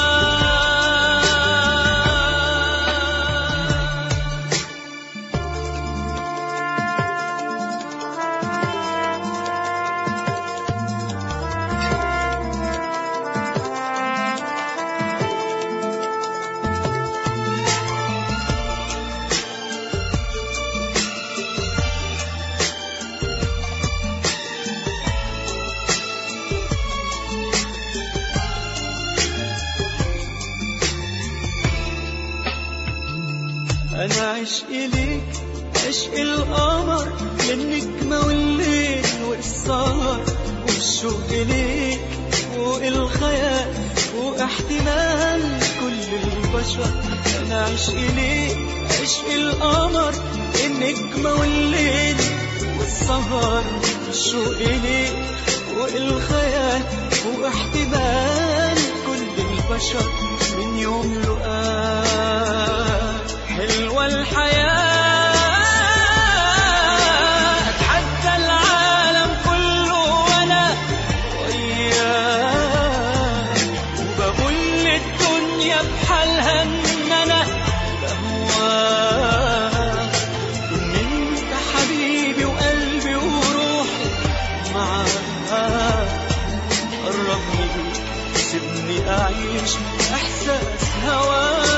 أنا عشقي ليك عشق القمر للنجمة والليل والسهر والشوق ليك فوق الخيال واحتمال كل البشر. أنا عشقي ليك عشق القمر للنجمة والليل والسهر والشوق ليك فوق الخيال واحتمال كل البشر. من يوم لقاك حلوة الحياة. أتحدى العالم كله وأنا وياك وبقول للدنيا بحالها إن أنا بهواك وإن أنت حبيبي وقلبي وروحي معاك. قربني ليك سيبني أعيش إحساس هواك.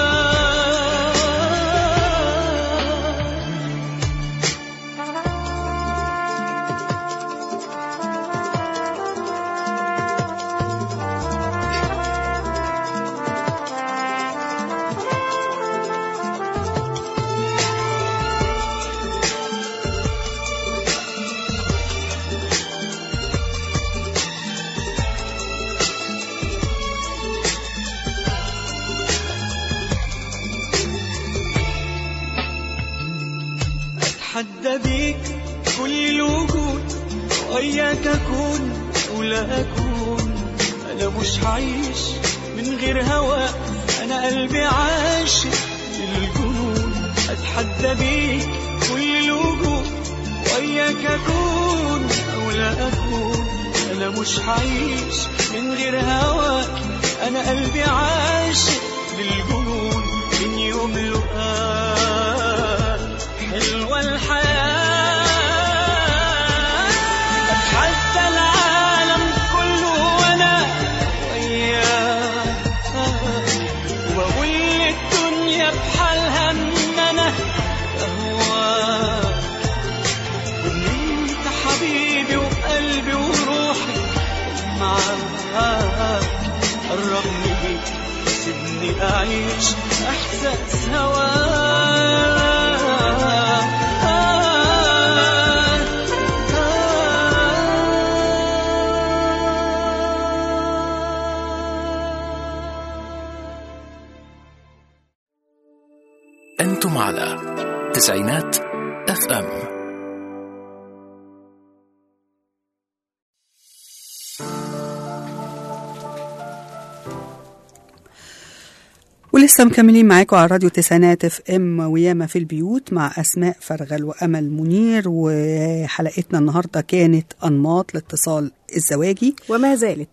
أتحدى بيك كل الوجود وإياك أكون ولا أكون. أنا مش هعيش من غير هواك. أنا قلبي عاشق للجنون. أتحدى بيك كل الوجود وإياك أكون ولا أكون. أنا مش هعيش من غير هواك. أنا قلبي عاشق للجنون. من يوم لقاك حلوة الحياة. أتحدى العالم كله وأنا وياك وبقول للدنيا بحالها إن أنا بهواك وإن أنت حبيبي وقلبي وروحي معاك. قربني ليك سيبني أعيش إحساس هواك. على تسعينات FM. ولسه مكملين معاكم على راديو تسعينات FM وياما في البيوت مع أسماء فرغل وأمل منير. وحلقتنا النهاردة كانت أنماط الاتصال الزواجي وما زالت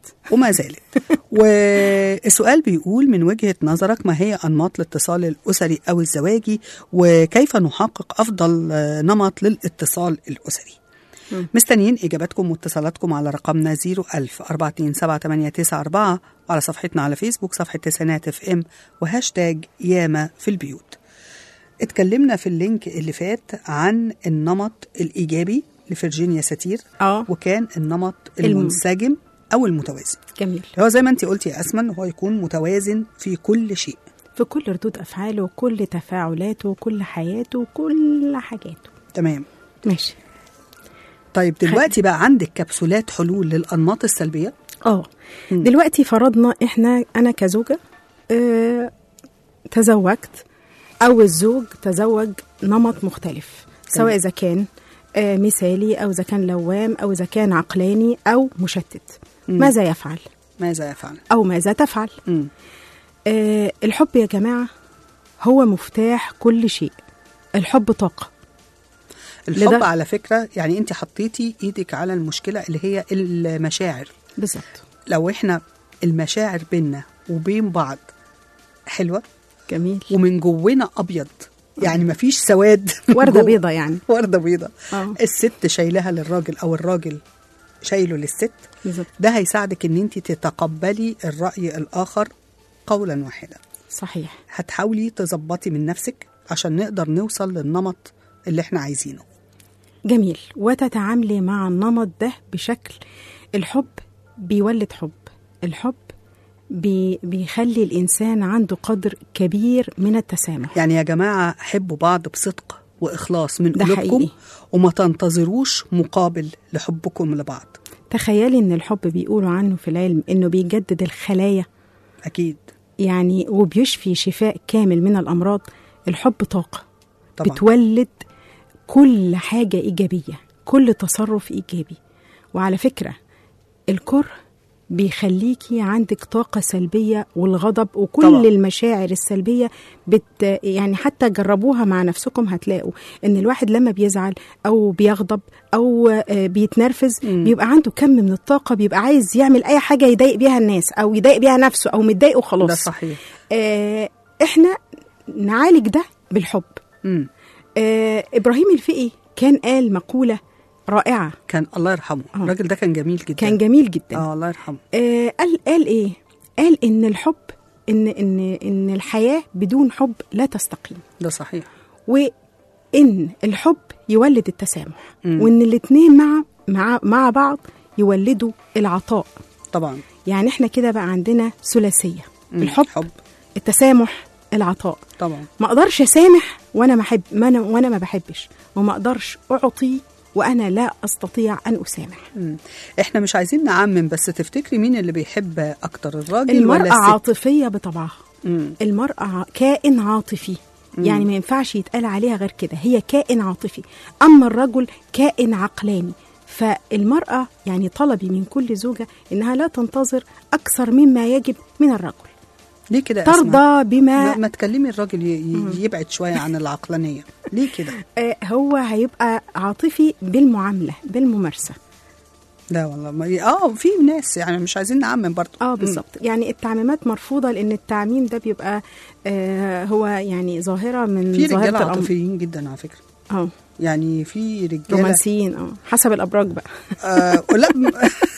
والسؤال بيقول من وجهة نظرك ما هي أنماط الاتصال الأسري أو الزواجي وكيف نحقق أفضل نمط للاتصال الأسري؟ مستنيين إجاباتكم واتصالاتكم على رقمنا 01000-427-894 وعلى صفحتنا على فيسبوك صفحة تسعينات FM وهاشتاج ياما في البيوت. اتكلمنا في اللينك اللي فات عن النمط الإيجابي لفرجينيا ساتير وكان النمط المنسجم أو المتوازن. جميل. هو زي ما انت قلتي يا أسماء هو يكون متوازن في كل شيء، في كل ردود أفعاله وكل تفاعلاته وكل حياته وكل حاجاته. تمام ماشي. طيب دلوقتي بقى عندك كبسولات حلول للأنماط السلبية؟ دلوقتي فرضنا أنا كزوجة تزوجت أو الزوج تزوج نمط مختلف، سواء إذا كان مثالي أو إذا كان لوام أو إذا كان عقلاني أو مشتت. ماذا يفعل؟ أو ماذا تفعل؟ الحب يا جماعة هو مفتاح كل شيء. الحب طاقة. الحب على فكرة يعني انت حطيتي ايدك على المشكلة اللي هي المشاعر. بالظبط. لو احنا المشاعر بيننا وبين بعض حلوة جميل ومن جونا أبيض يعني مفيش سواد وردة بيضة يعني وردة بيضة الست شايلها للراجل أو الراجل شايله للست بالظبط. ده هيساعدك ان انت تتقبلي الرأي الآخر قولا واحدا. صحيح. هتحاولي تظبطي من نفسك عشان نقدر نوصل للنمط اللي احنا عايزينه. جميل. وتتعاملي مع النمط ده بشكل الحب بيولد حب. الحب بيخلي الإنسان عنده قدر كبير من التسامح. يعني يا جماعة حبوا بعض بصدق وإخلاص من قلوبكم حقيقي. وما تنتظروش مقابل لحبكم لبعض. تخيلي إن الحب بيقولوا عنه في العلم إنه بيجدد الخلايا. أكيد. يعني وبيشفي شفاء كامل من الأمراض. الحب طاقة طبعا. بتولد كل حاجة إيجابية، كل تصرف إيجابي. وعلى فكرة الكره بيخليكي عندك طاقة سلبية والغضب وكل طبعا. المشاعر السلبية يعني حتى جربوها مع نفسكم هتلاقوا إن الواحد لما بيزعل أو بيغضب أو بيتنرفز بيبقى عنده كم من الطاقة، بيبقى عايز يعمل أي حاجة يضايق بيها الناس أو يضايق بيها نفسه أو متضايق وخلاص. ده صحيح. إحنا نعالج ده بالحب. إبراهيم الفقي كان قال مقولة رائعة، كان الله يرحمه. الراجل ده كان جميل جدا، كان جميل جدا. الله يرحمه. قال ايه؟ قال ان الحب ان الحياة بدون حب لا تستقيم. ده صحيح. وان الحب يولد التسامح وان الاثنين مع بعض يولدوا العطاء. طبعا. يعني احنا كده بقى عندنا ثلاثية، الحب حب. التسامح العطاء. طبعا. ما اقدرش اسامح وانا ما بحبش، وما اقدرش اعطي وأنا لا أستطيع أن أسامح. إحنا مش عايزين نعمم، بس تفتكري مين اللي بيحب أكتر، الراجل المرأة ولا الست؟ عاطفية بطبعها. المرأة كائن عاطفي. يعني ما ينفعش يتقال عليها غير كده، هي كائن عاطفي. أما الرجل كائن عقلاني. فالمرأة يعني طلبي من كل زوجة إنها لا تنتظر أكثر مما يجب من الرجل. ليه كده؟ ترضى بما ما تكلمي الراجل يبعد شوية عن العقلانية. ليه كده؟ هو هيبقى عاطفي بالمعاملة بالممارسة. لا والله ما في ناس يعني مش عايزين نعمم برضه. بالظبط. يعني التعميمات مرفوضة، لأن التعميم ده بيبقى هو يعني ظاهرة من في ظاهرة رجالة عاطفيين جدا على فكرة. يعني في رجالة رومانسيين حسب الأبراج بقى. لا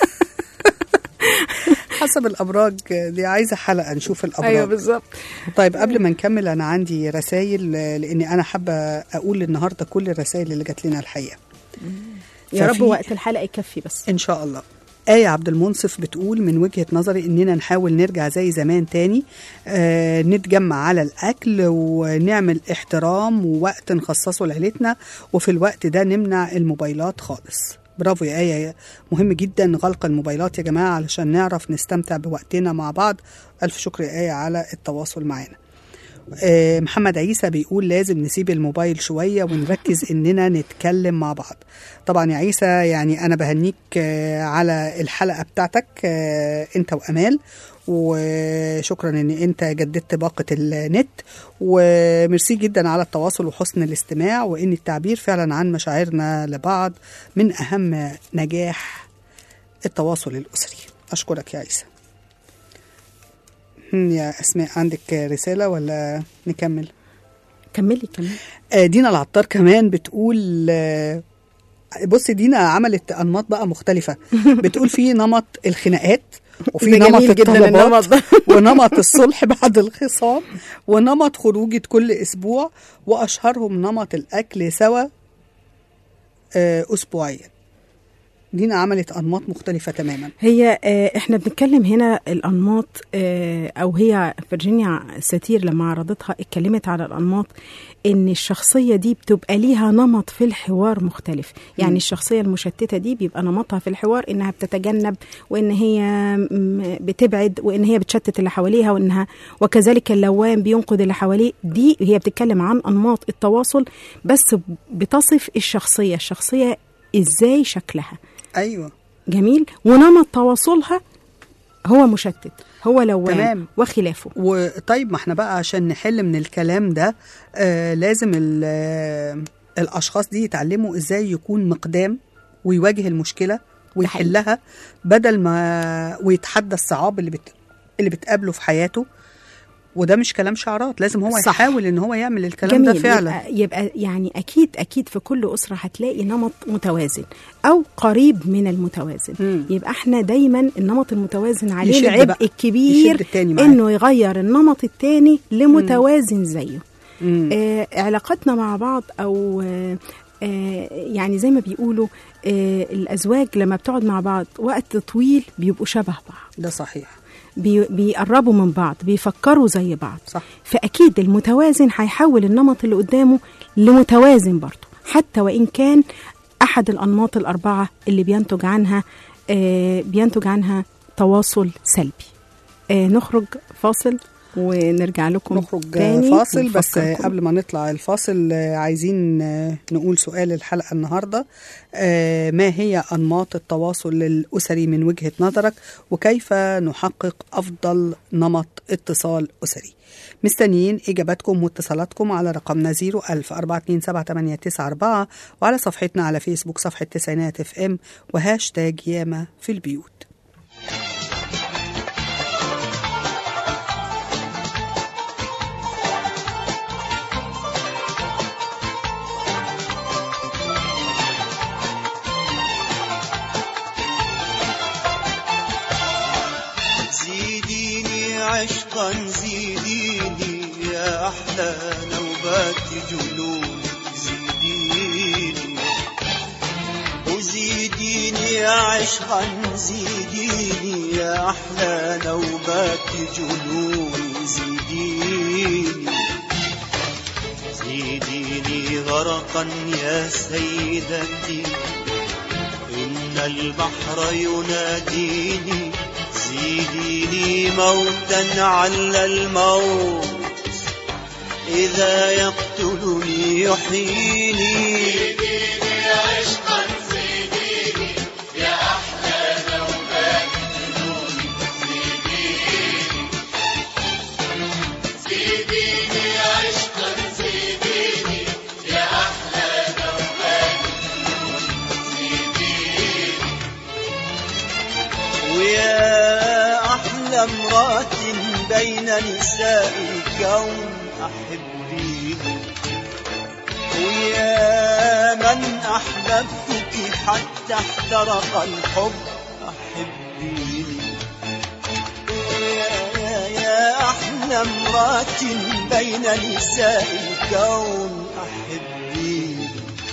حسب الأبراج دي عايزة حلقة نشوف الأبراج. أيوة بالظبط. طيب قبل ما نكمل أنا عندي رسائل، لأني أنا حابة أقول النهاردة كل الرسائل اللي جات لنا الحقيقة. يا رب وقت الحلقة يكفي بس إن شاء الله. آية عبد المنصف بتقول من وجهة نظري إننا نحاول نرجع زي زمان تاني، نتجمع على الأكل ونعمل احترام ووقت نخصصه لعيلتنا، وفي الوقت ده نمنع الموبايلات خالص. برافو يا آية، مهم جدا غلق الموبايلات يا جماعة علشان نعرف نستمتع بوقتنا مع بعض. ألف شكر يا آية على التواصل معنا. محمد عيسى بيقول لازم نسيب الموبايل شوية ونركز إننا نتكلم مع بعض. طبعا يا عيسى يعني أنا بهنيك على الحلقة بتاعتك أنت وأمال، وشكرا ان انت جددت باقة النت، وميرسي جدا على التواصل وحسن الاستماع، وان التعبير فعلا عن مشاعرنا لبعض من اهم نجاح التواصل الاسري. اشكرك يا عيسى. يا اسماء عندك رسالة ولا نكمل؟ كملي. دينا العطار كمان بتقول بصي دينا عملت انماط بقى مختلفة. بتقول في نمط الخناقات، وفي نمط الطلبات، ونمط الصلح بعد الخصام، ونمط خروجة كل أسبوع، وأشهرهم نمط الأكل سوا أسبوعيا. دينا عملت أنماط مختلفة تماما. هي احنا بنتكلم هنا الأنماط، أو هي فيرجينيا ساتير لما عرضتها اتكلمت على الأنماط، إن الشخصية دي بتبقى ليها نمط في الحوار مختلف. يعني الشخصية المشتتة دي بيبقى نمطها في الحوار إنها بتتجنب، وإن هي بتبعد، وإن هي بتشتت اللي حواليها، وإنها وكذلك اللوام بينقذ اللي حواليه. دي هي بتتكلم عن أنماط التواصل، بس بتصف الشخصية إزاي شكلها. أيوة جميل. ونمط تواصلها هو مشتت، هو لوام وخلافه. وطيب ما احنا بقى عشان نحل من الكلام ده لازم الأشخاص دي يتعلموا ازاي يكون مقدام ويواجه المشكلة ويحلها، بدل ما ويتحدى الصعاب اللي بتقابله في حياته. وده مش كلام شعارات، لازم هو صح. يحاول ان هو يعمل الكلام جميل. ده فعلا. يبقى يعني اكيد في كل اسره هتلاقي نمط متوازن او قريب من المتوازن. يبقى احنا دايما النمط المتوازن عليه العبء الكبير انه يغير النمط التاني لمتوازن زيه. علاقتنا مع بعض، او يعني زي ما بيقولوا الازواج لما بتقعد مع بعض وقت طويل بيبقوا شبه بعض. ده صحيح. بيقربوا من بعض، بيفكروا زي بعض. صح. فأكيد المتوازن هيحول النمط اللي قدامه لمتوازن برضه، حتى وإن كان أحد الأنماط الأربعة اللي بينتج عنها تواصل سلبي. نخرج فاصل ونرجع لكم. نخرج فاصل، بس قبل ما نطلع الفاصل عايزين نقول سؤال الحلقة النهاردة: ما هي أنماط التواصل الأسري من وجهة نظرك، وكيف نحقق أفضل نمط اتصال أسري؟ مستنيين إجاباتكم واتصالاتكم على رقمنا 010427894، وعلى صفحتنا على فيسبوك صفحة تسعينات FM، وهاشتاج ياما في البيوت. عشقا زيديني يا أحلى نوبات جنون، زيديني وزيديني يا عشقا زيديني يا أحلى نوبات جنون، زيديني زيديني غرقا يا سيدتي، إن البحر يناديني، زيديني موتا على الموت إذا يقتلني يحييني، زيديني عشقا زيديني يا أحلى نوبات جنوني، زيديني عشقا زيديني يا أحلى نوبات جنوني، زيديني ويا امرأة بين نساء الكون أحبيني، ويا من أحببتك حتى احترق الحب أحبيني، يا أحلى امرأة بين نساء الكون أحبيني،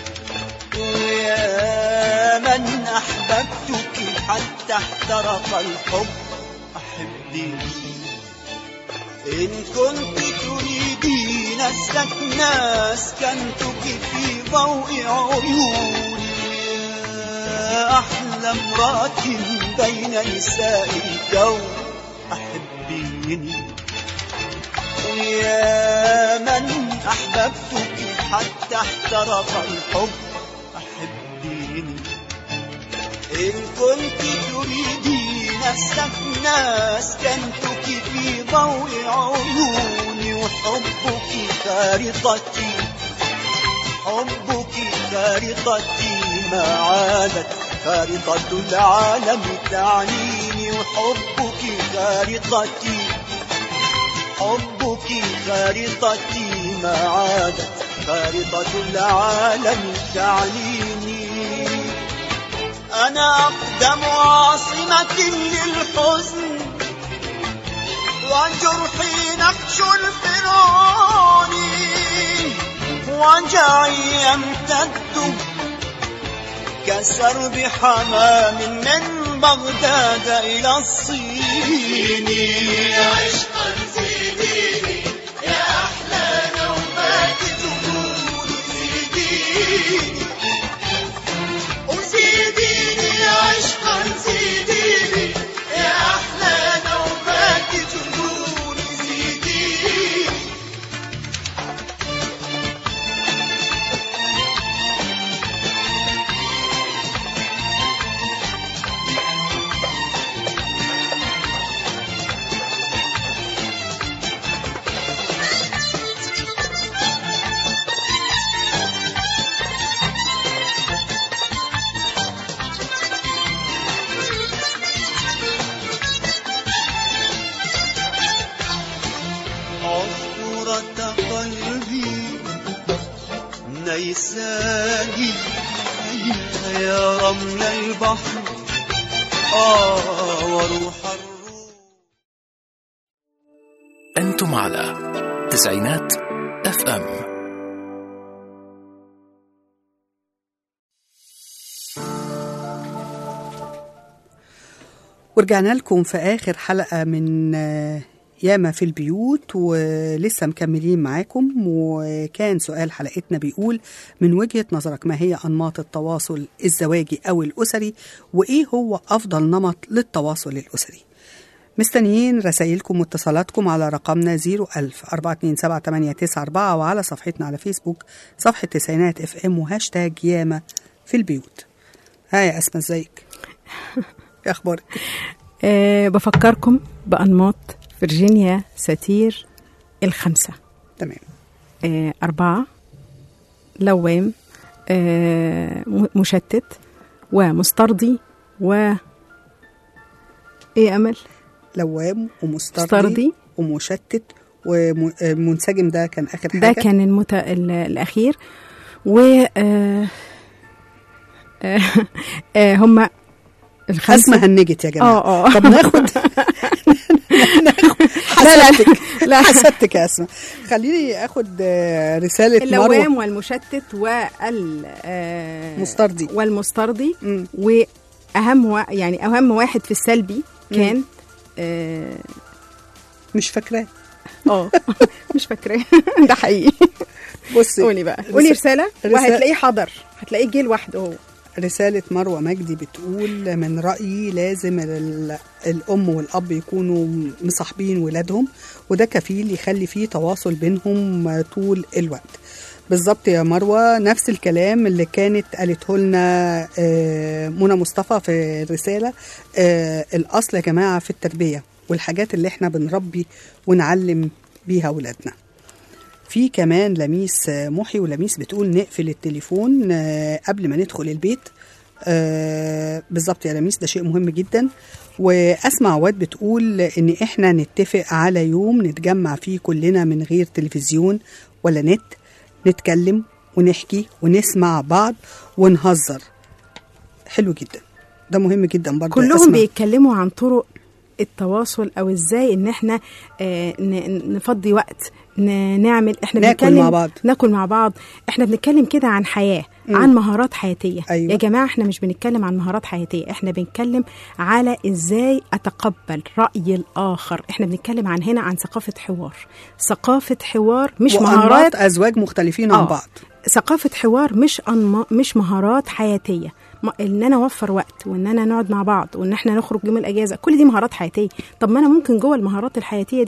ويا من أحببتك حتى احترق الحب أحبيني، إن كنت تريدين السكن أسكنتك في ضوء عيوني، يا أحلى امرأة بين نساء الكون أحبيني، ويا يا من أحببتك حتى احترق الحب أحبيني. إن كنت تريدين السكن أسكنتك في ضوء عيوني، وحبك خارطتي، حبك خارطتي ما عادت خارطة العالم تعنيني. وحبك خارطتي، حبك خارطتي ما عادت خارطة العالم تعنيني. أنا أقدم عاصمة للحزن وجرحي نقش الفرعون، وجعي يمتد كسرب حمام من بغداد إلى الصين. يا عشقا زيديني يا أحلى نوبات جنون، زيديني وزيديني يا عشقا زيديني يا أحلى نوبات جنون، زيديني. عصفورة قلبي نيساني يا رمل البحر وروح الروح. أنتم على تسعينات FM. ورجعنا لكم في آخر حلقة من ياما في البيوت، ولسه مكملين معاكم. وكان سؤال حلقتنا بيقول: من وجهة نظرك ما هي أنماط التواصل الزواجي أو الأسري، وإيه هو أفضل نمط للتواصل الأسري؟ مستنيين رسائلكم واتصالاتكم على رقمنا 01000 4278994، وعلى صفحتنا على فيسبوك صفحة تسعينات FM وهاشتاج ياما في البيوت. ها يا أسماء، ازيك؟ يا أخبارك؟ بفكركم بأنماط فيرجينيا ساتير ال5. تمام. 4 لوام، مشتت، ومسترضي، و ايه أمل؟ لوام ومسترضي ومشتت ومنسجم. ده كان آخر حاجة، ده كان الأخير. و هم أسمى هنجت يا جماعة. طب ناخد لا حسبتك يا أسمى. خليني أخد رسالة اللوام والمشتت والمسترضي وأهم يعني أهم واحد في السلبي كان مش فاكراه. مش فاكراه. ده حقيقي. بصي قولي بقى، قولي رسالة وهتلاقيه حضر، هتلاقيه جه لوحده. هو رسالة مروة مجدي بتقول: من رأيي لازم الأم والأب يكونوا مصاحبين ولادهم، وده كفيل يخلي فيه تواصل بينهم طول الوقت. بالظبط يا مروة، نفس الكلام اللي كانت قالته لنا منى مصطفى في الرسالة. الأصل يا جماعة في التربية والحاجات اللي احنا بنربي ونعلم بيها ولادنا. في كمان لميس محي، ولميس بتقول: نقفل التليفون قبل ما ندخل البيت. بالظبط يا لميس، ده شيء مهم جدا. وأسمع عواد بتقول إن إحنا نتفق على يوم نتجمع فيه كلنا من غير تلفزيون ولا نت، نتكلم ونحكي ونسمع بعض ونهزر. حلو جدا، ده مهم جدا برضه. كلهم بيتكلموا عن طرق التواصل، أو إزاي إن إحنا نفضي وقت، نعمل، احنا ناكل مع بعض. احنا بنتكلم كده عن حياة، عن مهارات حياتية. أيوة. يا جماعة احنا مش بنتكلم عن مهارات حياتية، احنا بنتكلم على ازاي اتقبل رأي الآخر. احنا بنتكلم عن ثقافة حوار، مش مهارات. أزواج مختلفين عن بعض. ثقافة حوار مش مهارات حياتية. ان انا اوفر وقت، وان انا نقعد مع بعض، وان احنا نخرج يوم الاجازه، كل دي مهارات حياتيه. طب ما انا ممكن جوه المهارات الحياتيه دي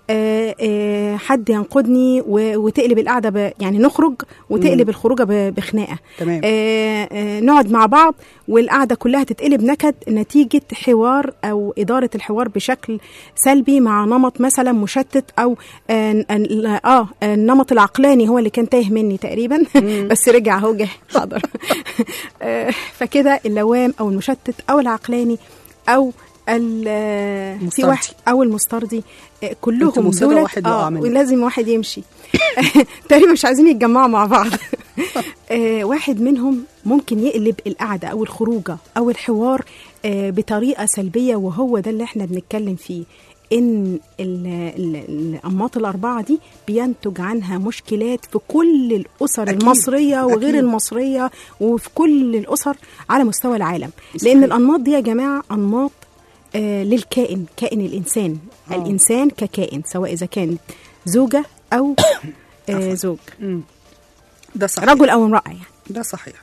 حد ينقدني وتقلب القعدة يعني نخرج وتقلب الخروجة بخناقة. تمام. نقعد مع بعض والقعدة كلها تتقلب نكد نتيجة حوار أو إدارة الحوار بشكل سلبي مع نمط مثلا مشتت أو النمط العقلاني هو اللي كان تايه مني تقريبا بس رجع هو جه حاضر. فكده اللوام أو المشتت أو العقلاني أو في واحد أو المسترضي كلهم دول ولازم واحد يمشي. تقريبا مش عايزين يتجمعوا مع بعض. واحد منهم ممكن يقلب القعدة أو الخروجة أو الحوار بطريقة سلبية، وهو ده اللي احنا بنتكلم فيه، إن الأنماط الأربعة دي بينتج عنها مشكلات في كل الأسر المصرية وغير المصرية وفي كل الأسر على مستوى العالم. لأن الأنماط دي يا جماعة أنماط للكائن، كائن الإنسان. الإنسان ككائن سواء إذا كانت زوجة أو زوج، ده صحيح. رجل أو امرأة يعني. ده صحيح.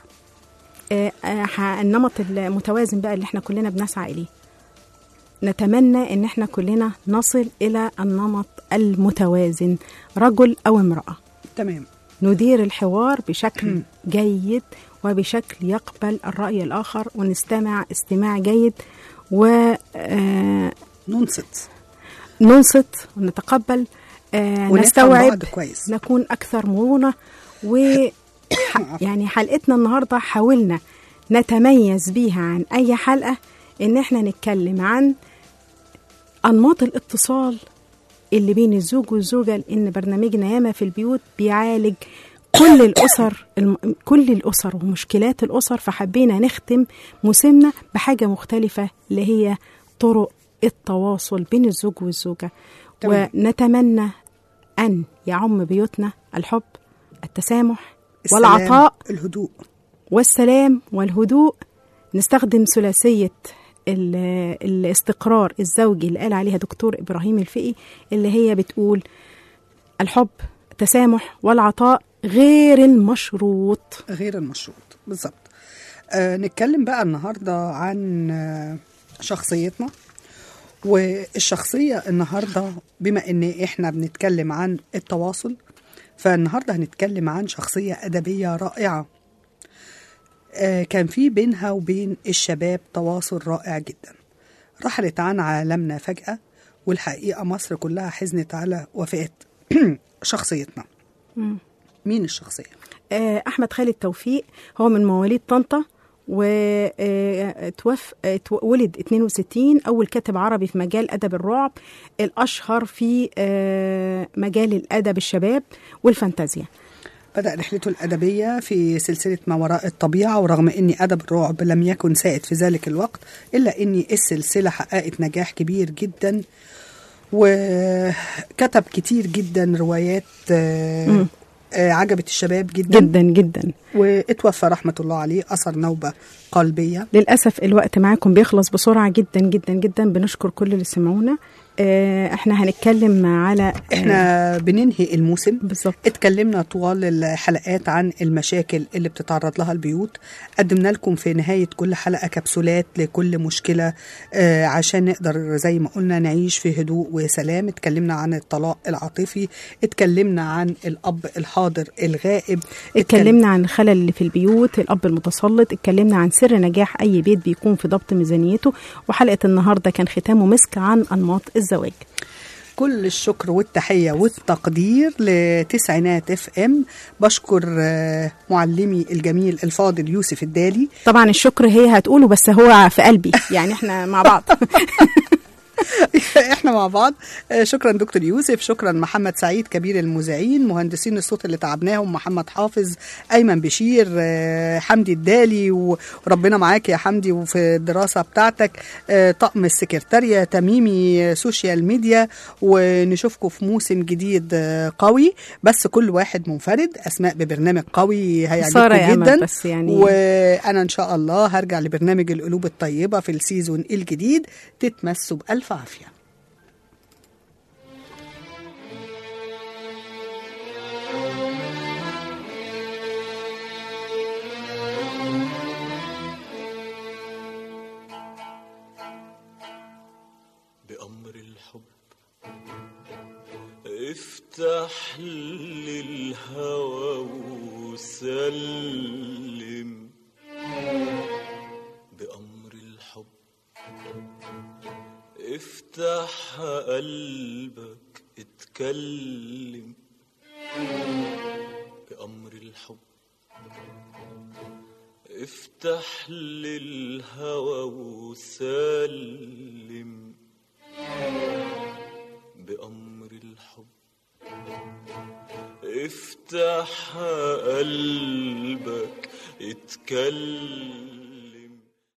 النمط المتوازن بقى اللي احنا كلنا بنسعى إليه، نتمنى ان احنا كلنا نصل الى النمط المتوازن، رجل او امرأة. تمام. ندير الحوار بشكل جيد وبشكل يقبل الرأي الآخر، ونستمع استماع جيد ننصت ونتقبل، نستوعب كويس، نكون أكثر مرونة. يعني حلقتنا النهاردة حاولنا نتميز بيها عن أي حلقة إن احنا نتكلم عن أنماط الاتصال اللي بين الزوج والزوجة، لأن برنامجنا ياما في البيوت بيعالج كل الأسر ومشكلات الأسر. فحبينا نختم موسمنا بحاجة مختلفة اللي هي طرق التواصل بين الزوج والزوجة. ونتمنى أن يعم بيوتنا الحب، التسامح والعطاء، الهدوء والسلام والهدوء. نستخدم ثلاثية الاستقرار الزوجي اللي قال عليها دكتور إبراهيم الفقي، اللي هي بتقول الحب، التسامح والعطاء غير المشروط. بالظبط. نتكلم بقى النهاردة عن شخصيتنا. والشخصية النهاردة بما ان احنا بنتكلم عن التواصل، فالنهاردة هنتكلم عن شخصية أدبية رائعة. كان في بينها وبين الشباب تواصل رائع جدا. رحلت عن عالمنا فجأة، والحقيقة مصر كلها حزنت على وفاة شخصيتنا. مين الشخصية؟ أحمد خالد توفيق. هو من مواليد طنطا، ولد 62. أول كاتب عربي في مجال أدب الرعب، الأشهر في مجال الأدب الشباب والفانتازيا. بدأ رحلته الأدبية في سلسلة ما وراء الطبيعة، ورغم أن أدب الرعب لم يكن سائد في ذلك الوقت، إلا أن السلسلة حققت نجاح كبير جدا، وكتب كتير جدا روايات عجبت الشباب جدا جدا جدا. واتوفى رحمة الله عليه أثر نوبة قلبية. للأسف الوقت معاكم بيخلص بسرعة جدا جدا جدا. بنشكر كل اللي سمعونا. احنا هنتكلم على احنا بننهي الموسم بالظبط. اتكلمنا طوال الحلقات عن المشاكل اللي بتتعرض لها البيوت. قدمنا لكم في نهاية كل حلقة كبسولات لكل مشكلة عشان نقدر زي ما قلنا نعيش في هدوء وسلام. اتكلمنا عن الطلاق العاطفي، اتكلمنا عن الأب الحاضر الغائب، اتكلمنا عن الخلل اللي في البيوت، الأب المتسلط، اتكلمنا عن سر نجاح أي بيت بيكون في ضبط ميزانيته. وحلقة النهاردة كان ختامه مسك عن أنماط الزواج. كل الشكر والتحية والتقدير لتسعينات FM. بشكر معلمي الجميل الفاضل يوسف الدالي. طبعا الشكر هي هتقوله بس هو في قلبي، يعني احنا مع بعض. احنا مع بعض. شكرا دكتور يوسف، شكرا محمد سعيد كبير المذيعين، مهندسين الصوت اللي تعبناهم، محمد حافظ، ايمن بشير، حمدي الدالي، وربنا معاك يا حمدي وفي الدراسة بتاعتك، طقم السكرتارية، تميمي سوشيال ميديا. ونشوفكم في موسم جديد قوي بس كل واحد منفرد. اسماء ببرنامج قوي هيعجبكم جدا بس يعني. وانا ان شاء الله هرجع لبرنامج القلوب الطيبة في السيزون الجديد. تتمسوا بألف عافية. بأمر الحب افتح للهوى وسلم بأمر الحب. افتح قلبك اتكلم بأمر الحب. افتح للهوى وسلم بأمر الحب. افتح قلبك اتكلم